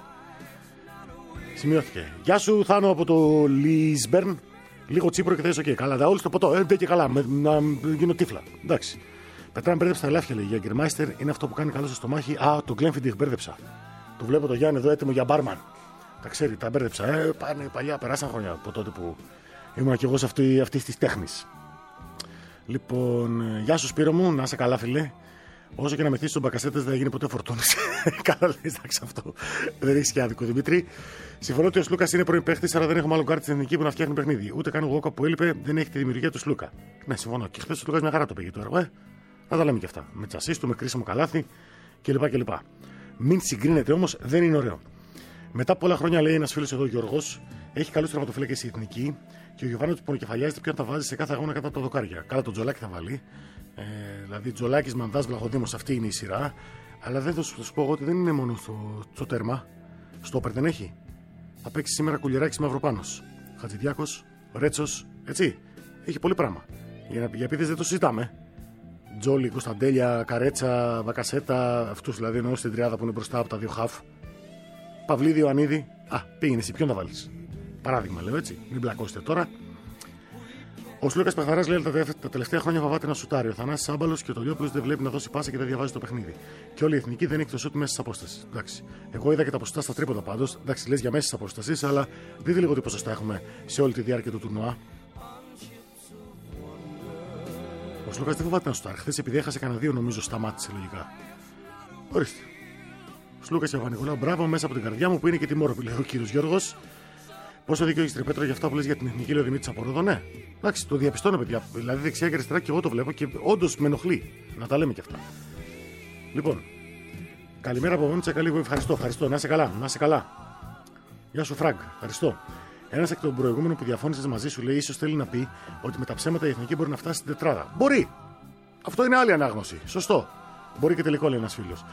Σημειώθηκε. Γεια σου, Θάνο από το Λίσμπερν. Λίγο τσίπρο και θες, οκ. Καλά, όλοι στο ποτό. Δεν και καλά. Να γίνω τύφλα. Εντάξει. Πετράμε, μπέρδεψα τα ελάφια, λέει. Jägermeister είναι αυτό που κάνει καλό στο στομάχι. Α, το Glenfiddich μπέρδεψα. Το βλέπω το Γιάννη εδώ έτοιμο για μπάρμαν. Τα ξέρει, τα μπέρδεψα. Πάνε παλιά, περάσαν χρόνια από τότε που ήμουν και εγώ σε αυτή τη τέχνη. Λοιπόν, γεια σου Σπύρο μου, να είσαι καλά, φιλέ. Όσο και να μεθύσει τον Μπακασέτες δεν θα γίνει ποτέ Φορτούνης. Καλά, λέει, εντάξει αυτό. Δεν έχει και άδικο, Δημήτρη. Συμφωνώ ότι ο Σλούκα είναι πρώην παίχτη, αλλά δεν έχουμε άλλο γκάρτ στην εθνική που να φτιάχνει παιχνίδι. Ούτε καν ο Γόκα που έλειπε δεν έχει τη δημιουργία του Σλούκα. Ναι, συμφωνώ. Και χθες ο Σλούκα μια χαρά το πήγε το έργο, Θα τα λέμε και αυτά. Με τσασίστου, με κρίσιμο καλάθι κλπ. Μην συγκρίνεται όμως, δεν είναι ωραίο. Μετά από πολλά χρόνια, λέει ένας φίλος εδώ, Γιώργος, έχει καλούς τερματοφύλακες η εθνική και ο Γιωβάνο του πονοκεφαλιάζεται ποιον θα βάζει σε κάθε αγώνα κατά τα δοκάρια. Καλά, τον Τζολάκη θα βάλει. Δηλαδή, Τζολάκης, Μανδάς, Βλαχοδήμος, αυτή είναι η σειρά. Αλλά δεν θα σου πω εγώ ότι δεν είναι μόνο στο τέρμα. Στόπερ δεν έχει. Θα παίξει σήμερα Κουλιεράκης Μαυροπάνος. Χατζηδιάκος, Ρέτσος, έτσι. Έχει πολύ πράγμα. Για επίθεση δεν το συζητάμε. Τζόλι, Κωνσταντέλια, Καρέτσα, Βακασέτα, αυτούς δηλαδή εννοώ στην τριάδα που είναι μπροστά από τα δύο χαφ. Παυλίδη, Ιωαννίδη. Πήγαινε εσύ, ποιον θα βάλεις. Παράδειγμα, λέω έτσι. Μην μπλακώσετε τώρα. Ο Σλούκας Πεχθαράς λέει τα τελευταία χρόνια φοβάται να σουτάρει. Ο Θανάσης Άμπαλος και ο Τολιόπουλος δεν βλέπει να δώσει πάσα και δεν διαβάζει το παιχνίδι. Και όλη η εθνική δεν έχει το σουτ μέσα στις απόστασεις. Εντάξει. Εγώ είδα και τα ποσοστά στα τρίποντα πάντως. Εντάξει, λες για μέσα στις απόστασεις, αλλά δείτε λίγο τι ποσοστά έχουμε σε όλη τη διάρκεια του τουρνουά. Ο Σλούκας δεν φοβάται να σουτάρει. Χθες επειδή έχασε κανένα δύο, νομίζω σταμάτησε λογικά. Ορίστε. Σλούκα και Παπα-Νικολάου, μπράβο μέσα από την καρδιά μου που είναι και τιμόρροπη, λέει ο κύριος Γιώργος. Πόσο δίκιο έχει Πέτρο για αυτά που λες για την εθνική, λέει ο Δημήτρης από Ρόδο, ναι. Εντάξει, το διαπιστώνω, παιδιά. Δηλαδή δεξιά και αριστερά και εγώ το βλέπω και όντως με ενοχλεί. Να τα λέμε κι αυτά. Λοιπόν, καλημέρα από Βόνιτσα, καλή βοήθεια. Ευχαριστώ. Να είσαι καλά. Γεια σου, Φραγκ. Ευχαριστώ. Ένας εκ των προηγούμενων που διαφώνησε μαζί σου λέει: ίσως θέλει να πει ότι με τα ψέματα η εθνική μπορεί να φτάσει στην τετράδα. Μπορεί! Αυτό είναι άλλη ανάγνωση. Σωστό. Μπορεί και τελικό, λέει ένας φίλος.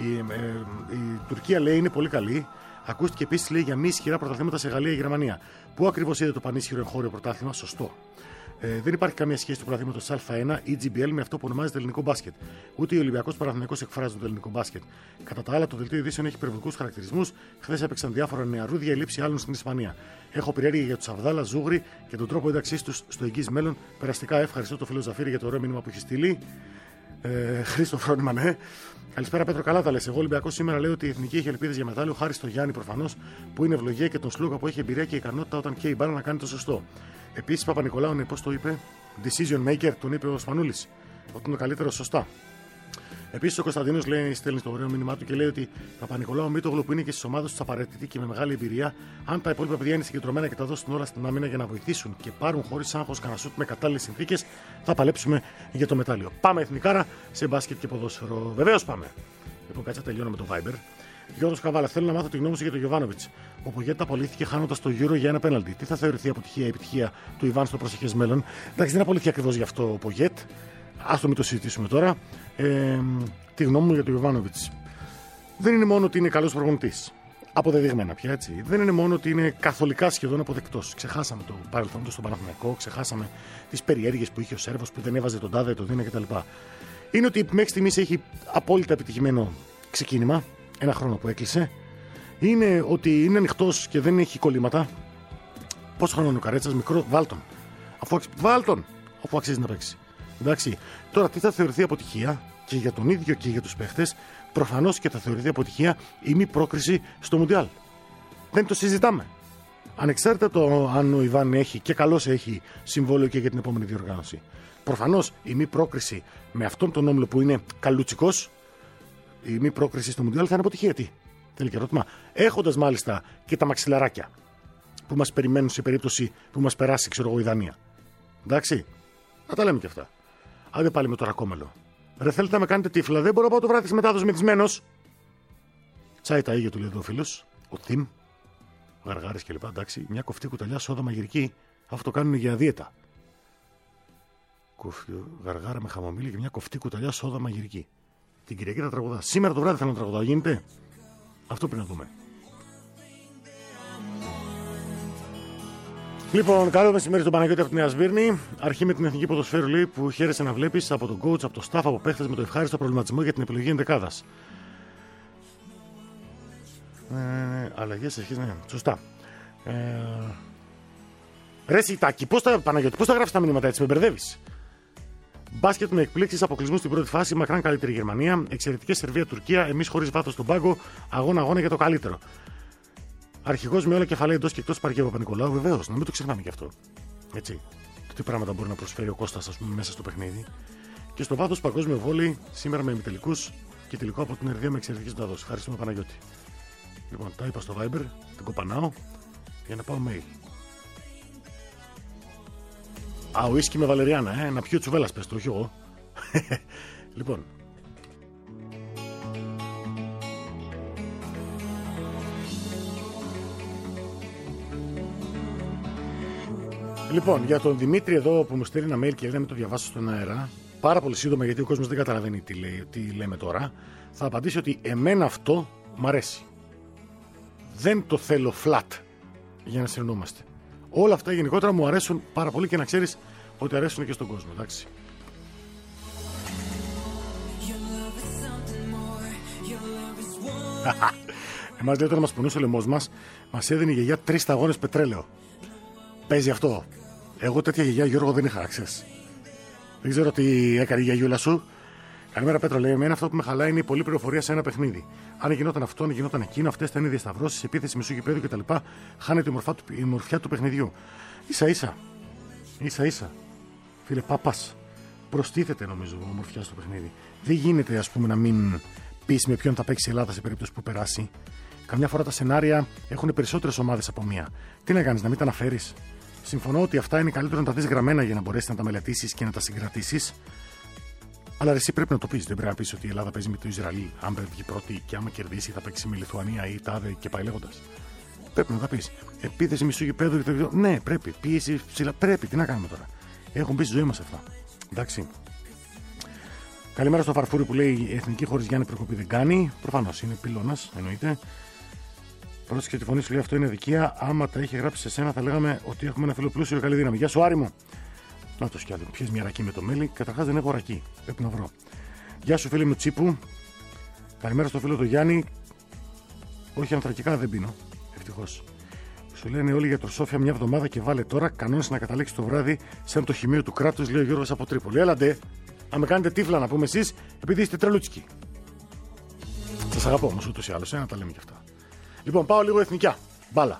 Η Τουρκία λέει είναι πολύ καλή. Ακούστηκε επίσης λέει για μη ισχυρά πρωταθλήματα σε Γαλλία και Γερμανία. Πού ακριβώς είδε το πανίσχυρο εγχώριο πρωτάθλημα, σωστό. Δεν υπάρχει καμία σχέση του πρωταθλήματος Α1 ή GBL με αυτό που ονομάζεται ελληνικό μπάσκετ. Ούτε ο Ολυμπιακός Παναθηναϊκός εκφράζουν το ελληνικό μπάσκετ. Κατά τα άλλα, το δελτίο ειδήσεων έχει υπερβολικούς χαρακτηρισμούς. Χθες έπαιξαν διάφορα νεαρούδια, η λήψη άλλων στην Ισπανία. Έχω περιέργεια για τους Αβδάλα, Ζούγρι και τον τρόπο ένταξής τους στο εγγύς μέλλον. Περαστικά ευχαριστώ το φίλο Ζαφύρη για το ωραίο μήνυμα που έχει στείλει. Χρήστο Φρόνημα, ναι. Καλησπέρα Πέτρο, καλά τα λες. Εγώ Ολυμπιακός σήμερα λέω ότι η εθνική έχει ελπίδες για μετάλλιο χάρη στο Γιάννη προφανώς που είναι ευλογία και τον Σλούκα που έχει εμπειρία και ικανότητα όταν καίει η μπάλα να κάνει το σωστό. Επίσης Παπα-Νικολάου, ναι, πώς το είπε, decision maker, τον είπε ο Σπανούλης, ότι είναι ο καλύτερος, σωστά. Επίσης ο Κωνσταντίνος λέει, στέλνει το ωραίο μήνυμά του και λέει ότι Παπα-Νικολάου Μήτογλου που είναι και στις ομάδες του απαραίτητη και με μεγάλη εμπειρία, αν τα υπόλοιπα παιδιά είναι συγκεντρωμένα και τα δώσουν όλα στην άμυνα για να βοηθήσουν και πάρουν χωρίς άγχος κανένα σουτ με κατάλληλες συνθήκες, θα παλέψουμε για το μετάλλιο. Πάμε εθνικάρα σε μπάσκετ και ποδόσφαιρο. Βεβαίως πάμε. Λοιπόν, κάτσα τελειώνω με το Viber. Γιώργος Καβάλα, θέλω να μάθω τη γνώμη σου για τον Γιοβάνοβιτς. Ο Πογέτ απολύθηκε χάνοντας το Euro για ένα πέναλτι. Τι θα θεωρηθεί αποτυχία ή επιτυχία του Ιβάν στο προσεχές μέλλον? Εντάξει, δεν απολύθηκε ακριβώς γι' αυτό ο Πογέτ. Άστο μην το συζητήσουμε τώρα. Τη γνώμη μου για τον Γιοβάνοβιτς. Δεν είναι μόνο ότι είναι καλός προπονητής. Αποδεδειγμένα πια έτσι. Δεν είναι μόνο ότι είναι καθολικά σχεδόν αποδεκτός. Ξεχάσαμε το παρελθόν του στον Παναθηναϊκό, ξεχάσαμε τις περιέργειες που είχε ο Σέρβος που δεν έβαζε τον τάδε, τον δίνα κτλ. Είναι ότι μέχρι στιγμής έχει απόλυτα επιτυχημένο ξεκίνημα. Ένα χρόνο που έκλεισε. Είναι ότι είναι ανοιχτός και δεν έχει κολλήματα. Πόσο χρόνο είναι ο Καρέτσας, μικρό, βάλτον. Αφού αξίζει να παίξει. Εντάξει. Τώρα, τι θα θεωρηθεί αποτυχία και για τον ίδιο και για τους παίχτες, προφανώς και θα θεωρηθεί αποτυχία η μη πρόκριση στο Μουντιάλ. Δεν το συζητάμε. Ανεξάρτητα το αν ο Ιβάν έχει και καλώς έχει συμβόλαιο και για την επόμενη διοργάνωση. Προφανώς η μη πρόκριση με αυτόν τον όμιλο που είναι καλούτσικος, η μη πρόκριση στο Μουντιάλ θα είναι αποτυχία. Τι? Θέλει και ερώτημα. Έχοντας μάλιστα και τα μαξιλαράκια που μας περιμένουν σε περίπτωση που μας περάσει, ξέρω εγώ, η Δανία. Εντάξει. Να τα λέμε και αυτά. Άντε πάλι με το ρακόμελο. Ρε θέλετε να με κάνετε τύφλα, δεν μπορώ να πάω το βράδυ στη μετάδοση μεθυσμένος. Τσάι τα ίδια του λέει εδώ ο φίλος. Ο Θιμ. Γαργάρες κλπ. Εντάξει. Μια κοφτή κουταλιά σόδα μαγειρική. Αυτό το κάνουν για δίαιτα. Γαργάρα με χαμομήλι και μια κοφτή κουταλιά σόδα μαγειρική. Την Κυριακή θα τραγουδά. Σήμερα το βράδυ θέλω να τραγουδάω. Γίνεται? Αυτό πρέπει να δούμε. Λοιπόν, καλό μεσημέρι στον Παναγιώτη από τη Νέα Σμύρνη. Αρχή με την εθνική ποδοσφαίρου λέει που χαίρεσαι να βλέπεις από τον coach, από το staff, από παίχτες με το ευχάριστο προβληματισμό για την επιλογή ενδεκάδας. Αλλαγές αρχίζουν. Ναι, σωστά. Ρε Σιτάκη, Παναγιώτη, πώς τα γράφεις τα μηνύματα έτσι, με μπερδεύεις. Μπάσκετ με εκπλήξεις, αποκλεισμού στην πρώτη φάση, μακράν καλύτερη Γερμανία. Εξαιρετική Σερβία-Τουρκία, εμείς χωρίς βάθος στον πάγκο, αγώνα για το καλύτερο. Αρχηγός με όλα κεφαλαία εντός και εκτός Παρκέ Παπα-Νικολάου, βεβαίως, να μην το ξεχνάμε κι αυτό. Έτσι. Τι πράγματα μπορεί να προσφέρει ο Κώστας, ας πούμε, μέσα στο παιχνίδι. Και στο βάθος παγκόσμιο βόλεϊ, σήμερα με ημιτελικούς και τελικό από την Ερδία με εξαιρετικές μεταδόσεις. Ευχαριστούμε Παναγιώτη. Λοιπόν, τα είπα στο Viber, την κοπανάω για να πάω mail. Α, ο ίσκι με βαλεριάνα, να πιω τσουβέλας πες το, όχι εγώ. Λοιπόν. Λοιπόν, για τον Δημήτρη εδώ που μου στέλνει ένα mail και λέει να μην το διαβάσω στον αέρα, πάρα πολύ σύντομα γιατί ο κόσμος δεν καταλαβαίνει τι λέμε τώρα, θα απαντήσει ότι εμένα αυτό μ' αρέσει. Δεν το θέλω flat, για να συνεννοούμαστε. Όλα αυτά γενικότερα μου αρέσουν πάρα πολύ και να ξέρεις ότι αρέσουν και στον κόσμο, εντάξει. Εμάς λέει όταν μας πονούσε ο λαιμός μας έδινε η γιαγιά 3 σταγόνες πετρέλαιο. Παίζει αυτό. Εγώ τέτοια γιαγιά, Γιώργο, δεν είχα, ξέρεις. Δεν ξέρω τι έκανε η γιαγιούλα σου. Καλημέρα Πέτρο, λέει: εμένα αυτό που με χαλάει είναι η πολλή πληροφορία σε ένα παιχνίδι. Αν γινόταν αυτό, αν γινόταν εκείνο, αυτές θα είναι διασταυρώσεις, επίθεση μισού γηπέδου κτλ. Χάνεται η μορφιά του παιχνιδιού. Ίσα-ίσα. Φίλε, πάπας. Προστίθεται νομίζω ομορφιά στο παιχνίδι. Δεν γίνεται, ας πούμε, να μην πεις με ποιον θα παίξει η Ελλάδα σε περίπτωση που περάσει. Καμιά φορά τα σενάρια έχουν περισσότερες ομάδες από μία. Τι να κάνεις, να μην τα αναφέρεις? Συμφωνώ ότι αυτά είναι καλύτερο να τα δεις γραμμένα για να μπορέσεις να τα μελετήσεις και να τα συγκρατήσεις. Αλλά εσύ πρέπει να το πεις. Δεν πρέπει να πεις ότι η Ελλάδα παίζει με το Ισραήλ. Αν δεν βγει πρώτη και άμα κερδίσει θα παίξει με Λιθουανία ή τάδε και πάει λέγοντας. Πρέπει να τα πεις. Επίθεση μισού γηπέδου. Ναι, πρέπει. Πίεση ψηλά. Πρέπει. Τι να κάνουμε τώρα. Έχουν μπει στη ζωή μας αυτά. Εντάξει. Καλημέρα στο Φαρφούρι που λέει η εθνική χωρίς Γιάννη προκοπή δεν κάνει. Προφανώς είναι πυλώνας, εννοείται. Πρόσεχε τη φωνή σου, λέει αυτό είναι δικαία. Άμα τα είχε γράψει σε σένα, θα λέγαμε ότι έχουμε ένα φίλο πλούσιο και καλή δύναμη. Γεια σου, Άρη μου. Να το σκιάδι, πιες μια ρακή με το μέλι. Καταρχάς δεν έχω ρακή. Πρέπει να βρω. Γεια σου, φίλε μου Τσίπου. Καλημέρα στο φίλο του Γιάννη. Όχι, ανθρακικά δεν πίνω. Ευτυχώς. Σου λένε όλοι για το Σόφια μια εβδομάδα και βάλε τώρα κανόνες να καταλήξει το βράδυ σαν το χημείο του κράτους, λέει ο Γιώργος από Τρίπολη. Έλατε, να με κάνετε τύφλα να πούμε εσείς, επειδή είστε τρελούτσικοι. Σας αγαπώ όμως ούτως ή άλλως, να τα λέμε κι αυτά. Λοιπόν, πάω λίγο εθνικά. Μπάλα.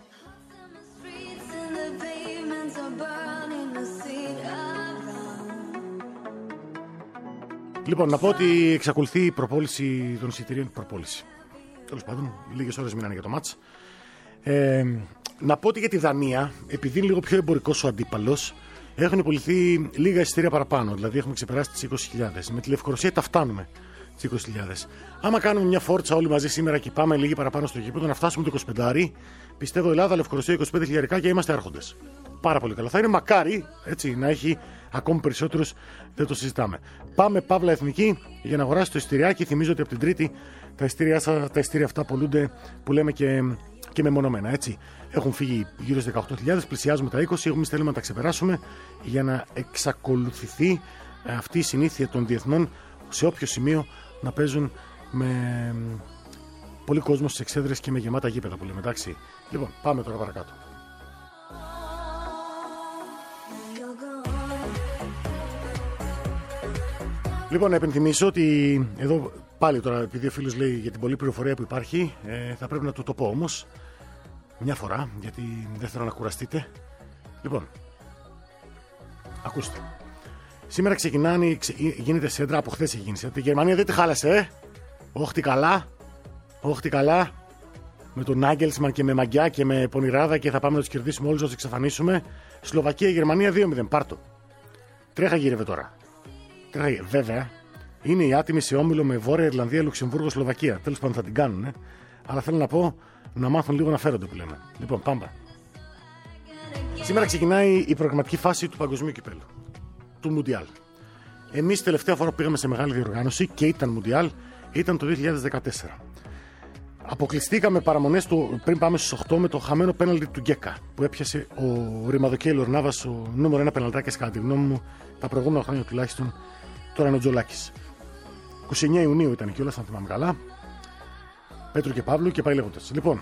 Λοιπόν, να πω ότι εξακολουθεί η προπόληση των εισιτηρίων. Προπόληση. Τέλος πάντων, λίγες ώρες μείνανε για το μάτς. Να πω ότι για τη Δανία, επειδή είναι λίγο πιο εμπορικός ο αντίπαλος, έχουν πουληθεί λίγα εισιτήρια παραπάνω. Δηλαδή έχουμε ξεπεράσει τις 20.000. Με τη Λευκορωσία τα φτάνουμε τις 20.000. Άμα κάνουμε μια φόρτσα όλοι μαζί σήμερα και πάμε λίγοι παραπάνω στο γήπεδο να φτάσουμε το 25, πιστεύω Ελλάδα, Λευκορωσία 25.000 και είμαστε άρχοντες. Πάρα πολύ καλά. Θα είναι μακάρι έτσι, να έχει ακόμη περισσότερους, δεν το συζητάμε. Πάμε παύλα εθνική για να αγοράσει το εισιτηριάκι. Θυμίζω ότι από την Τρίτη τα εισιτήρια αυτά πωλούνται που λέμε και μεμονωμένα. Έτσι. Έχουν φύγει γύρω στις 18.000, πλησιάζουμε τα 20. Εμείς θέλουμε να τα ξεπεράσουμε για να εξακολουθηθεί αυτή η συνήθεια των διεθνών σε όποιο σημείο να παίζουν με πολύ κόσμο στις εξέδρες και με γεμάτα γήπεδα που λέμε. Εντάξει. Λοιπόν, πάμε τώρα παρακάτω. Λοιπόν, να επενθυμίσω ότι εδώ πάλι τώρα, επειδή ο φίλος λέει για την πολλή πληροφορία που υπάρχει, θα πρέπει να του το πω όμως μια φορά, γιατί δεν θέλω να κουραστείτε. Λοιπόν, ακούστε. Σήμερα γίνεται σέντρα, από χθες έχει γίνει σέντρα. Η Γερμανία δεν τη χάλασε, Όχι τι καλά. Με τον Νάγκελσμαν και με Μαγκιά και με Πονηράδα και θα πάμε να τους κερδίσουμε όλους, να τους εξαφανίσουμε. Σλοβακία-Γερμανία 2-0, πάρτο. Τρέχα γύρευε τώρα. Βέβαια, είναι οι άτιμοι σε όμιλο με Βόρεια Ιρλανδία, Λουξεμβούργο, Σλοβακία. Τέλος πάντων θα την κάνουν, αλλά θέλω να πω να μάθουν λίγο να φέρονται που λέμε. Λοιπόν, πάμε. Σήμερα ξεκινάει η προγραμματική φάση του Παγκοσμίου Κυπέλλου, του Μουντιάλ. Εμείς τελευταία φορά που πήγαμε σε μεγάλη διοργάνωση και ήταν Μουντιάλ ήταν το 2014. Αποκλειστήκαμε παραμονές του πριν πάμε στους 8 με το χαμένο πέναλτι του Γκέκα που έπιασε ο Ρημαδοκέλη Ορνάβας, ο νούμερο 1 πεναλτάκιας κατά τη γνώμη μου τα προηγούμενα χρόνια τουλάχιστον. Τώρα είναι ο Τζολάκης. 29 Ιουνίου ήταν κιόλας, αν θυμάμαι καλά. Πέτρου και Παύλου και πάει λέγοντας. Λοιπόν,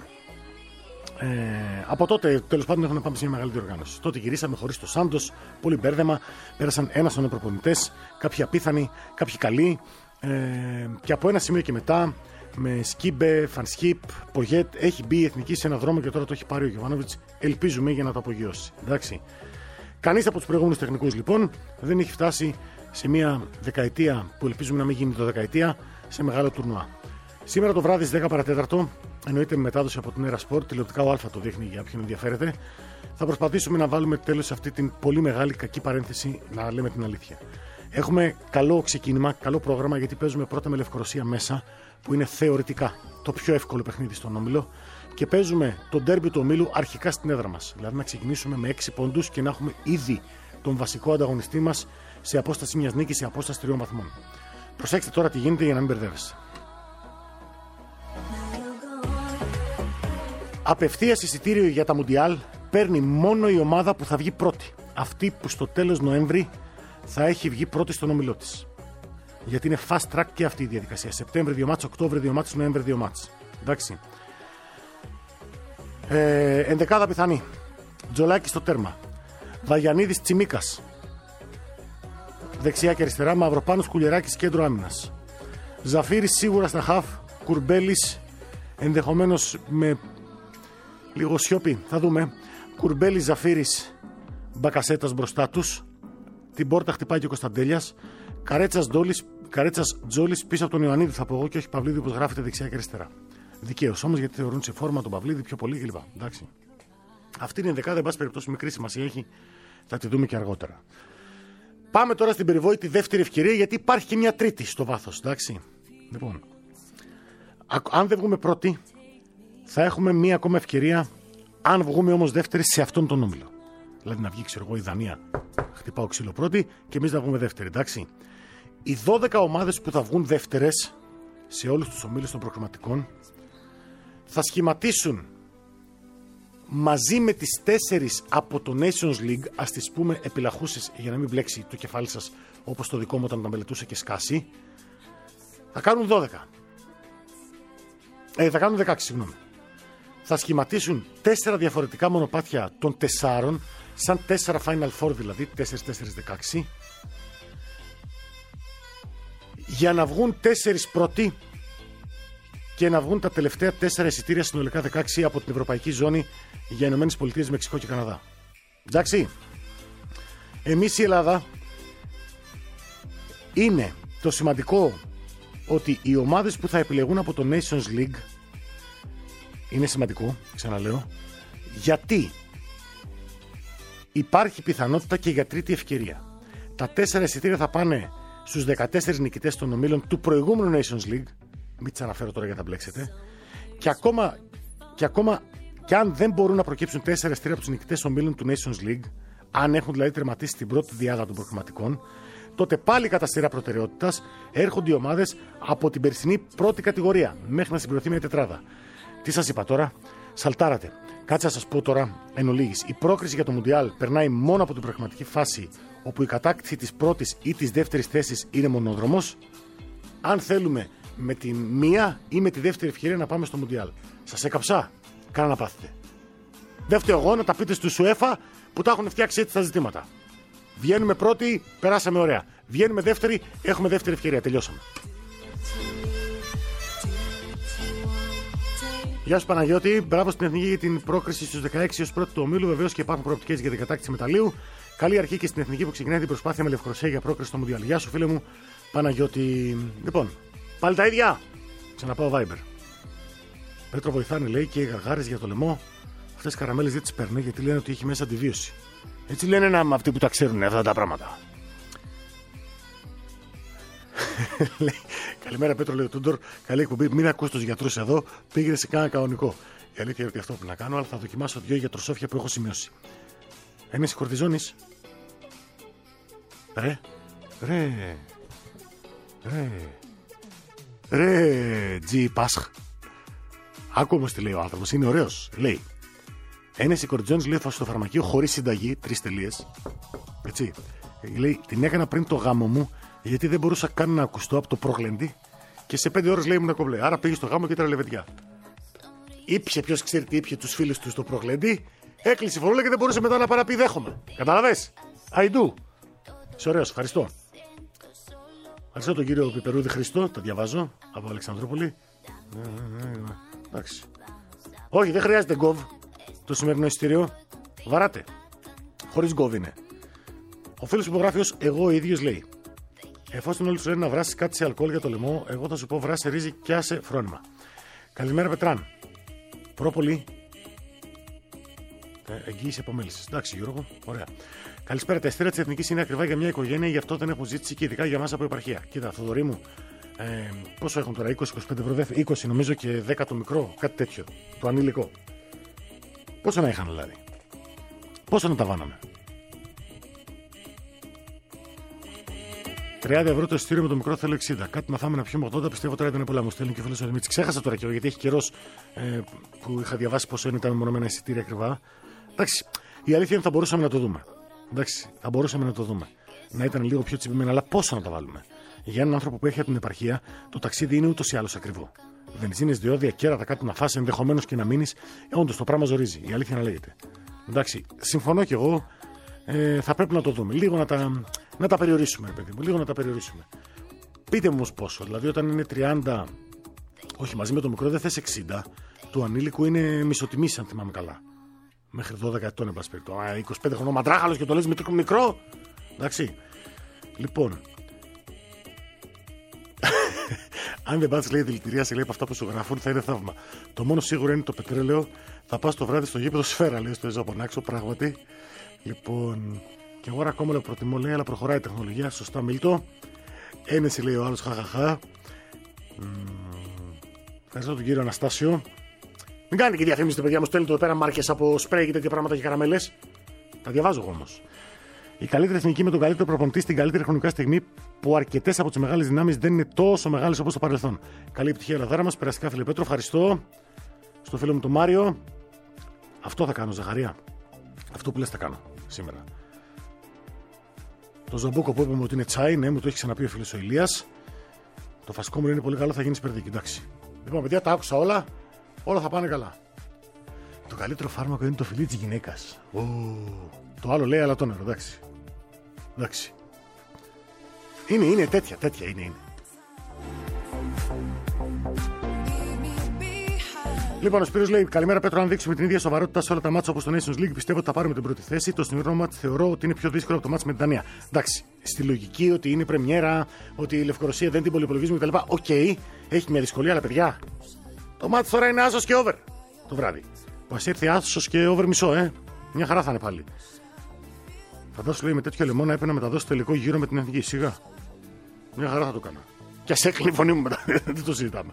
από τότε τέλος πάντων έχουμε πάμε σε μια μεγάλη διοργάνωση. Τότε γυρίσαμε χωρίς το Σάντος, πολύ μπέρδεμα. Πέρασαν ένας των προπονητές, κάποιοι απίθανοι, κάποιοι καλοί. Και από ένα σημείο και μετά, με Σκίμπε, Φανσκίπ, Πογέτ, έχει μπει η εθνική σε ένα δρόμο και τώρα το έχει πάρει ο Γιωβάνοβιτς. Ελπίζουμε για να το απογειώσει. Εντάξει. Κανείς από τους προηγούμενους τεχνικούς λοιπόν δεν έχει φτάσει σε μια δεκαετία που ελπίζουμε να μην γίνει το δεκαετία σε μεγάλο τουρνουά. Σήμερα το βράδυ στις 10 παρατέταρτο, εννοείται με μετάδοση από την Era Sport, τηλεοπτικά ο Α το δείχνει για όποιον ενδιαφέρεται, θα προσπαθήσουμε να βάλουμε τέλος σε αυτή την πολύ μεγάλη κακή παρένθεση, να λέμε την αλήθεια. Έχουμε καλό ξεκίνημα, καλό πρόγραμμα, γιατί παίζουμε πρώτα με Λευκορωσία μέσα, που είναι θεωρητικά το πιο εύκολο παιχνίδι στον όμιλο, και παίζουμε το ντέρμπι του ομίλου αρχικά στην έδρα μας. Δηλαδή να ξεκινήσουμε με 6 πόντους και να έχουμε ήδη τον βασικό ανταγωνιστή μας σε απόσταση μιας νίκης, σε απόσταση 3 βαθμών. Προσέξτε τώρα τι γίνεται για να μην μπερδεύεσαι. Απευθείας εισιτήριο για τα Μουντιάλ παίρνει μόνο η ομάδα που θα βγει πρώτη. Αυτή που στο τέλος Νοέμβρη θα έχει βγει πρώτη στον όμιλό της. Γιατί είναι fast track και αυτή η διαδικασία. Σεπτέμβρη 2 μάτς, Οκτώβρη 2 μάτς, Νοέμβρη 2 μάτς. Εντάξει. Ενδεκάδα πιθανή. Τζολάκη στο τέρμα. Βαγιανίδης Τσιμίκας. Δεξιά και αριστερά. Μαυροπάνος Κουλιεράκης κέντρο άμυνας. Ζαφύρης σίγουρα στα χαφ. Κουρμπέλης ενδεχομένως με λίγο σιώπη. Θα δούμε. Κουρμπέλης, Ζαφύρης, Μπακασέτας μπροστά τους. Την πόρτα χτυπάει και ο Κωνσταντέλιας. Καρέτσας, Ντόλης, Καρέτσας Τζόλης πίσω από τον Ιωαννίδη θα πω εγώ και όχι Παυλίδη όπως γράφεται δεξιά και αριστερά. Δικαίως όμως γιατί θεωρούν σε φόρμα τον Παυλίδη πιο πολύ κλπ. Εντάξει. Αυτή είναι η δεκάδα, εν πάση περιπτώσει, μικρή σημασία έχει. Θα τη δούμε και αργότερα. Πάμε τώρα στην περιβόητη δεύτερη ευκαιρία, γιατί υπάρχει και μια τρίτη στο βάθος. Εντάξει. Λοιπόν, αν δεν βγούμε πρώτοι, θα έχουμε μία ακόμα ευκαιρία. Αν βγούμε όμως δεύτεροι σε αυτόν τον όμιλο. Δηλαδή να βγει, ξέρω εγώ, η Δανία, χτυπάω ξύλο πρώτη και εμείς να βγούμε δεύτεροι. Εντάξει. Οι 12 ομάδες που θα βγουν δεύτερες σε όλους τους ομίλους των προκριματικών θα σχηματίσουν μαζί με τις 4 από το Nations League, ας τις πούμε επιλαχούσες για να μην μπλέξει το κεφάλι σας όπως το δικό μου όταν τα μελετούσα και σκάσει, θα κάνουν 12. Θα κάνουν 16, συγγνώμη. Θα σχηματίσουν 4 διαφορετικά μονοπάτια των 4, σαν 4 Final Four δηλαδή, 4-4-16, για να βγουν 4 πρώτοι και να βγουν τα τελευταία 4 εισιτήρια συνολικά 16 από την Ευρωπαϊκή Ζώνη για Ηνωμένες Πολιτείες, Μεξικό και Καναδά. Εντάξει. Εμείς η Ελλάδα είναι το σημαντικό ότι οι ομάδες που θα επιλεγούν από το Nations League είναι σημαντικό, ξαναλέω, γιατί υπάρχει πιθανότητα και για τρίτη ευκαιρία. Τα 4 εισιτήρια θα πάνε στους 14 νικητές των ομίλων του προηγούμενου Nations League. Μην τις αναφέρω τώρα για να μπλέξετε. Και αν δεν μπορούν να προκύψουν 4 εισιτήρια από τους νικητές ομίλων του Nations League, αν έχουν δηλαδή τερματίσει την πρώτη διάδα των προκριματικών, τότε πάλι κατά σειρά προτεραιότητας έρχονται οι ομάδες από την περσινή πρώτη κατηγορία μέχρι να συμπληρωθεί μια τετράδα. Τι σας είπα τώρα, σαλτάρατε. Κάτσε να σας πω τώρα εν ολίγης. Η πρόκριση για το Μουντιάλ περνάει μόνο από την προκριματική φάση, όπου η κατάκτηση της πρώτης ή της δεύτερης θέσης είναι μονόδρομος. Αν θέλουμε με τη μία ή με τη δεύτερη ευκαιρία να πάμε στο Μουντιάλ. Σας έκαψα, κάνα να πάθετε. Δεν φταίω εγώ, να τα πείτε στους UEFA που τα έχουν φτιάξει έτσι τα ζητήματα. Βγαίνουμε πρώτοι, περάσαμε ωραία. Βγαίνουμε δεύτεροι, έχουμε δεύτερη ευκαιρία. Τελειώσαμε. Γεια σου Παναγιώτη, μπράβο στην Εθνική για την πρόκριση στους 16 ως πρώτη του ομίλου. Βεβαίως και υπάρχουν προοπτικές για την κατάκτηση μεταλλίου. Καλή αρχή και στην Εθνική που ξεκινάει την προσπάθεια με Λευκορωσία για πρόκριση στο Μουντιάλ. Γεια σου φίλε μου Παναγιώτη. Λοιπόν, πάλι τα ίδια. Ξαναπάω Viber. Πέτρο βοηθάνε λέει και οι γαργάρες για το λαιμό. Αυτές τις καραμέλες δεν τις παίρνω γιατί λένε ότι έχει μέσα αντιβίωση. Έτσι λένε αυτοί που τα ξέρουν αυτά τα πράγματα. Καλημέρα Πέτρο, λέει ο Τούντορ. Καλή εκπομπή. Μην ακούς τους γιατρούς εδώ. Πήγαινε σε κάνα κανονικό. Η αλήθεια είναι ότι αυτό πρέπει να κάνω, αλλά θα δοκιμάσω 2 γιατροσόφια που έχω σημειώσει. Εμείς κορτιζόνης. Ρε, Τζι Πάσχ. Άκου όμως τι λέει ο άνθρωπος. Είναι ωραίος. Λέει. Ένεση κορτιζόνης λέει στο φαρμακείο χωρίς συνταγή. 3 τελείες. Έτσι. Λέει την έκανα πριν το γάμο μου. Γιατί δεν μπορούσα καν να ακουστώ από το πρόγλεντι και σε 5 ώρες λέει ήμουν κομπλέ. Άρα πήγε στο γάμο και ήτρα λεβεντιά. Ήπιε, ποιος ξέρει τι ήπιε τους φίλους του στο πρόγλεντι, έκλεισε η φορούλα και δεν μπορούσε μετά να παραπεί δέχομαι. Καταλαβες. I do. Είσαι ωραίος, ευχαριστώ. Ευχαριστώ τον κύριο Πιπερούδη Χριστό, το διαβάζω από Αλεξανδρούπολη. Εντάξει. Όχι, δεν χρειάζεται γκοβ το σημερινό εισιτήριο. Βαράτε. Χωρίς γκοβ είναι. Ο φίλος που υπογράφει ως εγώ ίδιος λέει. Εφόσον όλοι σου λένε να βράσεις κάτι σε αλκοόλ για το λαιμό, εγώ θα σου πω βράσε ρύζι και άσε φρόνημα. Καλημέρα Πετράν. Πρόπολη. Εγγύηση επομέλησης. Εντάξει Γιώργο, ωραία. Καλησπέρα. Τα εστία της Εθνικής είναι ακριβά για μια οικογένεια, γι' αυτό δεν έχουν ζήτηση και ειδικά για μας από επαρχία. Κοίτα, Θοδωρή μου, πόσο έχουν τώρα, 20-25 ευρώ, 20 νομίζω και 10 το μικρό, κάτι τέτοιο. Το ανήλικο. Πόσο να είχαν δηλαδή. Πόσο να τα βάναμε. 30 ευρώ το εισιτήριο με το μικρό θέλω 60. Κάτι να φάμε να πιούμε 80, πιστεύω τώρα ήταν πολλά. Μου στέλνει και ο φίλος ο Δημήτρης. Ξέχασα τώρα καιρό γιατί έχει καιρός που είχα διαβάσει πόσο είναι τα μεμονωμένα εισιτήρια ακριβά. Εντάξει, η αλήθεια είναι θα μπορούσαμε να το δούμε. Εντάξει, θα μπορούσαμε να το δούμε. Να ήταν λίγο πιο τσιμπημένα, αλλά πόσο να τα βάλουμε. Για έναν άνθρωπο που έχει από την επαρχία, το ταξίδι είναι ούτως ή άλλως ακριβό. Βενζίνες, διόδια, κέρατα, κάτι να φας, ενδεχομένως και να μείνεις. Όντως το πράγμα ζορίζει. Η αλήθεια να λέγεται. Εντάξει, συμφωνώ κι εγώ. Θα πρέπει να το δούμε. Λίγο να τα περιορίσουμε, παιδί μου. Λίγο να τα περιορίσουμε. Πείτε μου όμως πόσο. Δηλαδή, όταν είναι 30, όχι μαζί με το μικρό, δεν θες 60. Του ανήλικου είναι μισοτιμή, αν θυμάμαι καλά. Μέχρι 12 ετών, εν πάση περιπτώσει. 25 χρονών μαντράχαλος και το λες μικρό. Εντάξει. Λοιπόν. Αν δεν πάτησε, λέει, δηλητηρία, σε λέει από αυτά που σου γράφουν, θα είναι θαύμα. Το μόνο σίγουρο είναι το πετρέλαιο. Θα πας το βράδυ στο γήπεδο σφαίρα, λέει, στο Εζαπονάξο, πράγματι. Λοιπόν, και εγώ ακόμα λέω προτιμώ, λέει, αλλά προχωράει η τεχνολογία. Σωστά, Μίλτο. Ένεση, λέει ο άλλος, χαχαχά. Ευχαριστώ τον κύριο Αναστάσιο. Μην κάνετε και διαφήμιση, παιδιά μου, στέλνετε εδώ πέρα μάρκες από σπρέι και τέτοια πράγματα και καραμέλες. Τα διαβάζω εγώ όμως. Η καλύτερη εθνική με τον καλύτερο προπονητή στην καλύτερη χρονικά στιγμή που αρκετές από τις μεγάλες δυνάμεις δεν είναι τόσο μεγάλες όπως στο παρελθόν. Καλή επιτυχία, Ελλαδάρα μας. Περαστικά, φίλε Πέτρο. Ευχαριστώ. Στο φίλο μου τον Μάριο. Αυτό θα κάνω, Ζαχαρία. Αυτό που λες θα κάνω σήμερα. Το ζαμπούκο που είπαμε ότι είναι τσάι, ναι, μου το έχει ξαναπεί ο φίλος ο Ηλίας. Το φασικό μου είναι πολύ καλό, θα γίνει σπερδίκι. Εντάξει. Λοιπόν, παιδιά, τα άκουσα όλα. Όλα θα πάνε καλά. Το καλύτερο φάρμακο είναι το φιλί της γυναίκας. Το άλλο λέει αλατό νερό, εντάξει. Εντάξει. Είναι τέτοια είναι. Λοιπόν, ο Σπύρος λέει: Καλημέρα, Πέτρο. Αν δείξουμε την ίδια σοβαρότητα σε όλα τα μάτσα όπως το Nations League, πιστεύω ότι θα πάρουμε την πρώτη θέση. Το σημερινό μάτς θεωρώ ότι είναι πιο δύσκολο από το μάτς με την Δανία. Εντάξει, στη λογική ότι είναι πρεμιέρα, ότι η Λευκορωσία δεν την πολυπολογίζουμε κτλ. Οκ, έχει μια δυσκολία, αλλά παιδιά, το μάτς τώρα είναι άσος και over το βράδυ. Που ας έρθει άσος και over μισό, Μια χαρά θα είναι πάλι. Φαντάσου, λέει, με τέτοιο λαιμό να έπρεπε να μεταδώσει το τελικό γύρο με την εθνική. Σιγά. Μια χαρά θα το κάνω. Και ας έκλεινε η φωνή μου μετά. Δεν το συζητάμε.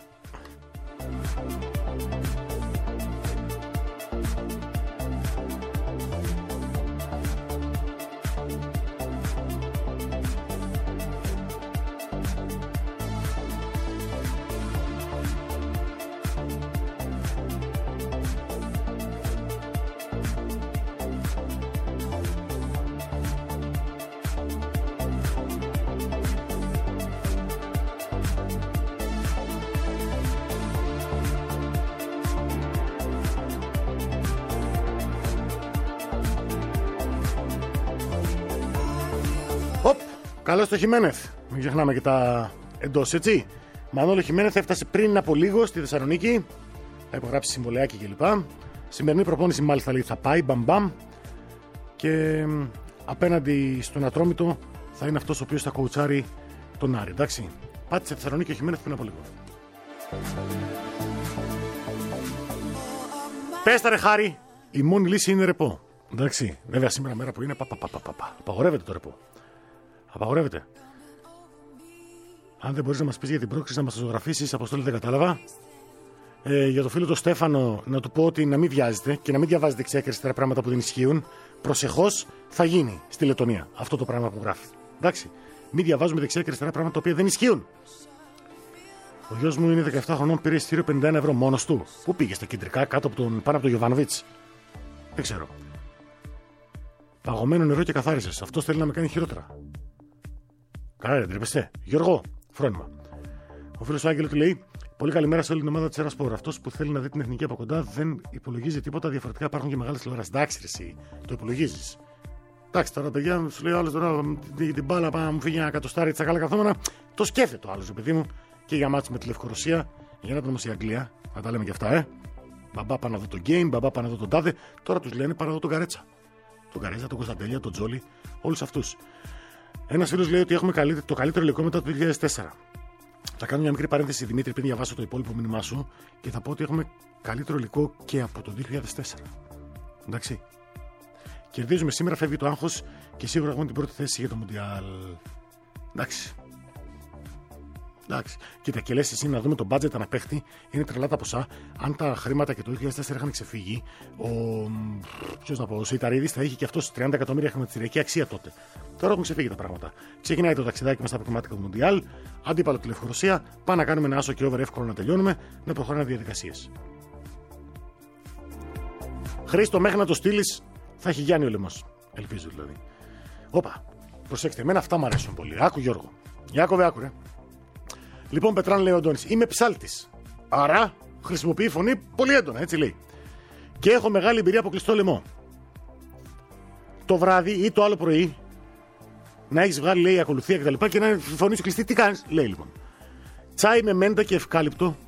Καλώς το Χιμένεθ. Μην ξεχνάμε και τα εντός, έτσι. Μανώλο Χιμένεθ έφτασε πριν από λίγο στη Θεσσαλονίκη. Θα υπογράψει συμβολαιάκι κλπ. Σημερινή προπόνηση μάλιστα, λέει, θα πάει μπαμπαμ. Και απέναντι στον Ατρόμητο θα είναι αυτός ο οποίος θα κοουτσάρει τον Άρη. Εντάξει. Πάτησε Θεσσαλονίκη ο Χιμένεθ πριν από λίγο. Πέστα ρε Χάρη. Η μόνη λύση είναι ρεπό. Εντάξει. Βέβαια σήμερα μέρα που είναι απαγορεύεται το ρεπό. Απαγορεύεται. Αν δεν μπορείς να μας πεις για την πρόκριση, να μας το ζωγραφίσεις, Αποστόλη, δεν κατάλαβα. Για το φίλο του Στέφανο, να του πω ότι να μην βιάζεται και να μην διαβάζει δεξιά και αριστερά πράγματα που δεν ισχύουν. Προσεχώς θα γίνει στη Λετωνία αυτό το πράγμα που γράφει. Εντάξει. Μην διαβάζουμε δεξιά και αριστερά πράγματα τα οποία δεν ισχύουν. Ο γιος μου είναι 17 χρονών, πήρε εισιτήριο 51 ευρώ μόνος του. Πού πήγε, στα κεντρικά, κάτω από πάνω από τον Γιοβάνοβιτς. Δεν ξέρω. Παγωμένο νερό και καθάρισες. Αυτό θέλει να με κάνει χειρότερα. Καλά, δεν τρέπεστε. Γιώργο, φρόνημα. Ο φίλος του Άγγελο του λέει: Πολύ καλημέρα σε όλη την ομάδα της Ερασπορ. Αυτός που θέλει να δει την εθνική από κοντά δεν υπολογίζει τίποτα. Διαφορετικά υπάρχουν και μεγάλες τηλεοράσεις. Εντάξει, εσύ το υπολογίζεις. Εντάξει, τώρα παιδιά, σου λέει ο άλλος τώρα την μπάλα, πάμε να μου φύγει ένα εκατοστάρι τσακάλα καθόμενα. Το σκέφτεται ο άλλος, παιδί μου, και για μάτς με τη Λευκορωσία. Για να πούμε η Αγγλία, να τα λέμε και αυτά, Μπαμπά πάνω να δω το game, μπαμπά πάνω να δω τον τάδε. Τώρα τους λένε πάνω να δω τον Καρέτσα. Τον Καρέτσα, τον Κωνσταντέλια, τον Τζόλι, όλους αυτούς. Ένας φίλος λέει ότι έχουμε το καλύτερο υλικό μετά το 2004. Θα κάνω μια μικρή παρένθεση, Δημήτρη, πριν διαβάσω το υπόλοιπο μήνυμά σου, και θα πω ότι έχουμε καλύτερο υλικό και από το 2004. Εντάξει. Κερδίζουμε σήμερα, φεύγει το άγχος και σίγουρα έχουμε την πρώτη θέση για το Μουντιάλ. Εντάξει. Εντάξει. Κοίτα, και λες εσύ να δούμε το budget αναπαίχτη, είναι τρελά τα ποσά. Αν τα χρήματα και το 2004 είχαν ξεφύγει, ο Σεϊταρίδης θα είχε και αυτός 30 εκατομμύρια χρηματιστηριακή αξία τότε. Τώρα έχουν ξεφύγει τα πράγματα. Ξεκινάει το ταξιδάκι μας στα προκριματικά του Μουντιάλ, αντίπαλο τη Λευκορωσία, πάμε να κάνουμε ένα άσο και over εύκολο να τελειώνουμε, να προχωράνε διαδικασίες. Χρήστο, μέχρι να το στείλεις, θα έχει Γιάννη ο λαιμός. Ελπίζω δηλαδή. Όπα, προσέξτε, εμένα αυτά μου αρέσουν πολύ. Άκου Γιώργο. Ιάκωβε, άκου ρε. Λοιπόν, Πετράν, λέει ο Αντώνης, είμαι ψάλτης. Άρα χρησιμοποιεί φωνή πολύ έντονα, έτσι λέει. Και έχω μεγάλη εμπειρία από κλειστό λαιμό. Το βράδυ ή το άλλο πρωί να έχεις βγάλει, λέει, ακολουθία κτλ. Και να η φωνή σου κλειστή, τι κάνεις, λέει λοιπόν. Τσάι με μέντα και ευκάλυπτο.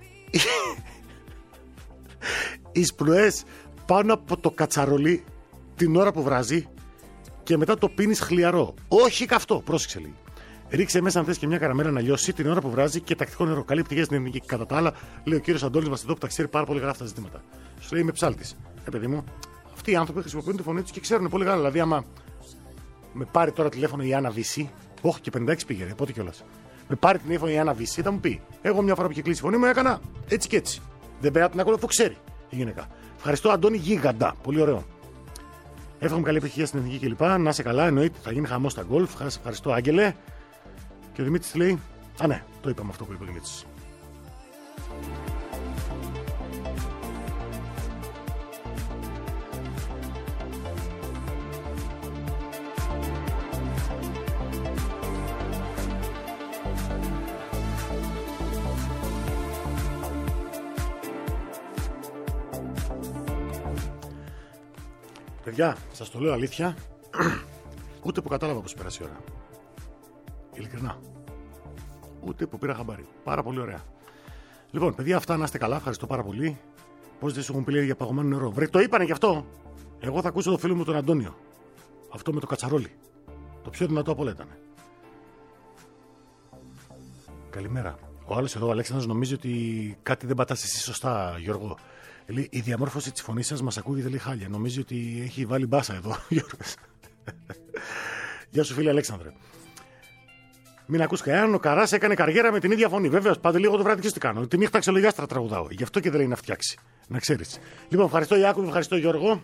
Εισπνοές πάνω από το κατσαρολί την ώρα που βράζει και μετά το πίνεις χλιαρό. Όχι καυτό, πρόσεξε, λέει. Ρίξε μέσα αν θες και μια καραμέλα να λιώσει την ώρα που βράζει και τακτικό νερό. Καλή πτυχία στην εθνική. Κατά τα άλλα, λέει ο κύριος Αντώνης Βαστιδό που τα ξέρει πάρα πολύ καλά αυτά τα ζητήματα. Σου λέει είμαι ψάλτης. Παιδί μου, αυτοί οι άνθρωποι χρησιμοποιούν τη φωνή τους και ξέρουν πολύ καλά. Δηλαδή, άμα με πάρει τώρα τηλέφωνο η Άννα Βύση, όχι και 56 πήγαινε, πότε κιόλας. Με πάρει τηλέφωνο η Άννα Βύση, θα μου πει: εγώ μια φορά που είχε κλείσει η φωνή μου έκανα έτσι και έτσι. Δεν πρέπει να την ακολουθώ, ξέρει η γυναίκα. Ευχαριστώ, Αντώνη Γίγαντα. Πολύ ωραίο. Εύχομαι καλή επιτυχία στην εθνική κλπ. Να είσαι καλά, εννοείται θα γίνει χαμός στα γκολφ. Ευχαριστώ, Άγγελε. Και ο Δημήτρης λέει: α, ναι, το είπαμε αυτό που είπε ο Δημήτρης. Παιδιά, σας το λέω αλήθεια, ούτε που κατάλαβα πως πέρασε η ώρα. Ειλικρινά. Ούτε που πήρα χαμπάρι. Πάρα πολύ ωραία. Λοιπόν, παιδιά, αυτά να είστε καλά. Ευχαριστώ πάρα πολύ. Πώς δεν σου έχουν πει για παγωμένο νερό. Βρε, το είπανε γι' αυτό. Εγώ θα ακούσω το φίλο μου τον Αντώνιο. Αυτό με το κατσαρόλι. Το πιο δυνατό από όλα ήταν. Καλημέρα. Ο άλλος εδώ, ο Αλέξανδρος, νομίζει ότι κάτι δεν πατάς εσύ σωστά, Γιώργο. Λέει, η διαμόρφωση της φωνής σας μας ακούγεται λέει χάλια. Νομίζει ότι έχει βάλει μπάσα εδώ, Γιώργος. Γεια σου, φίλε Αλέξανδρε. Μην ακούς κανέναν, ο Καράς έκανε καριέρα με την ίδια φωνή. Βεβαίως, πάτε λίγο το βράδυ και τι κάνω. Τη νύχτα ξελογιάστρα τραγουδάω. Γι' αυτό και δεν λέει να φτιάξει. Να ξέρεις. Λοιπόν, ευχαριστώ Ιάκωβη, ευχαριστώ Γιώργο.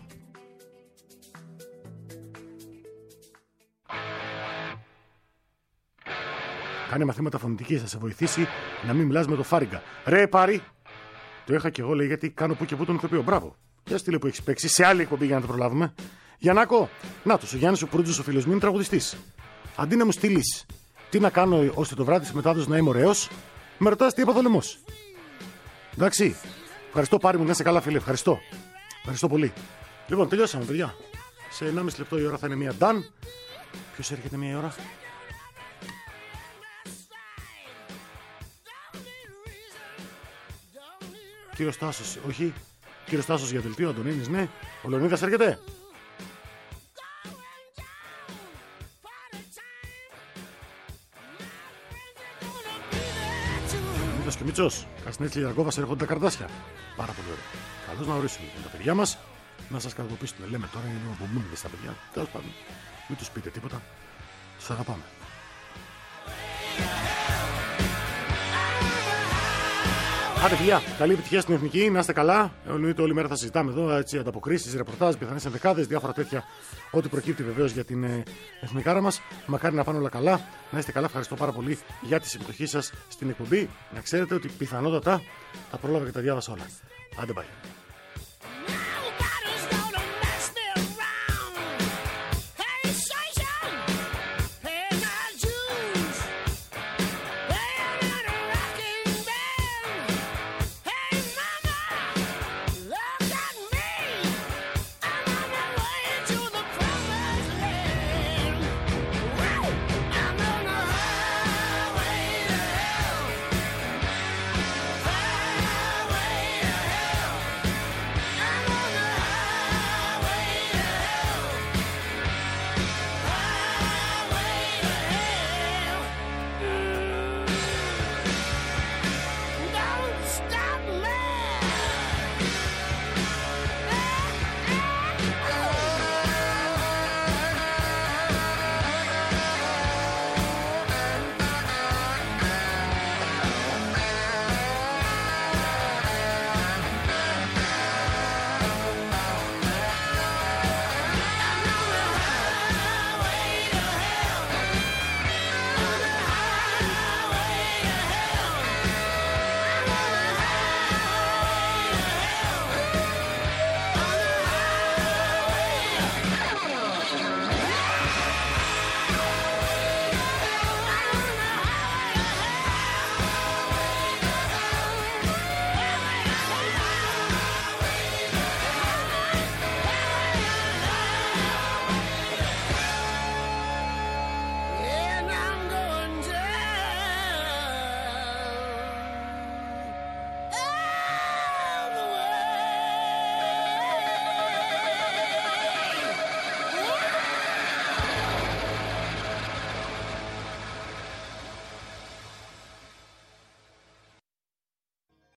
Κάνε μαθήματα φωνητικής, θα σε βοηθήσει να μην μιλάς με το φάριγγα. Ρε, πάρει! Το είχα και εγώ, λέει, γιατί κάνω που και που τον ηθοποιώ. Μπράβο. Για στείλε που έχει παίξει σε άλλη εκπομπή για να το προλάβουμε. Γιαννάκο, νάτος, ο Γιάννης ο Προύτζος, ο φίλος μου, είναι τραγουδιστής. Αντί να μου στείλει τι να κάνω ώστε το βράδυ στη μετάδοση να είμαι ωραίος, με ρωτάς τι έπαθα ο λαιμός. Εντάξει. Ευχαριστώ, πάρει μου, να είσαι καλά, φίλε. Ευχαριστώ. Ευχαριστώ πολύ. Λοιπόν, τελειώσαμε, παιδιά. Σε 1,5 λεπτό η ώρα θα είναι μία ντάν. Ποιος έρχεται μία ώρα? Κύριος Τάσος, όχι. Κύριος Τάσος για δελτίο, Αντωνίνης, ναι. Ο Λεωνίδας έρχεται. Λεωνίδας και ο Μίτσος. Καστινέτσι Λιαρκόβας έρχονται τα καρτάσια. Πάρα πολύ ωραία. Καλώς να ορίσουμε τα παιδιά μας. Να σας κατατοπίσουμε. Λέμε τώρα είναι λίγο μπουμούνιδες τα παιδιά. Τέλος πάντων. Μην τους πείτε τίποτα. Τους αγαπάμε. Άντε φιλιά, καλή επιτυχία στην εθνική, να είστε καλά. Εννοείται όλη μέρα θα συζητάμε εδώ, έτσι, ανταποκρίσεις, ρεπορτάζ, πιθανές ενδεκάδες, διάφορα τέτοια. Ό,τι προκύπτει βεβαίως για την εθνικάρα μας. Μακάρι να πάνε όλα καλά. Να είστε καλά, ευχαριστώ πάρα πολύ για τη συμμετοχή σας στην εκπομπή. Να ξέρετε ότι πιθανότατα τα πρόλαβα και τα διάβασα όλα. Άντε bye.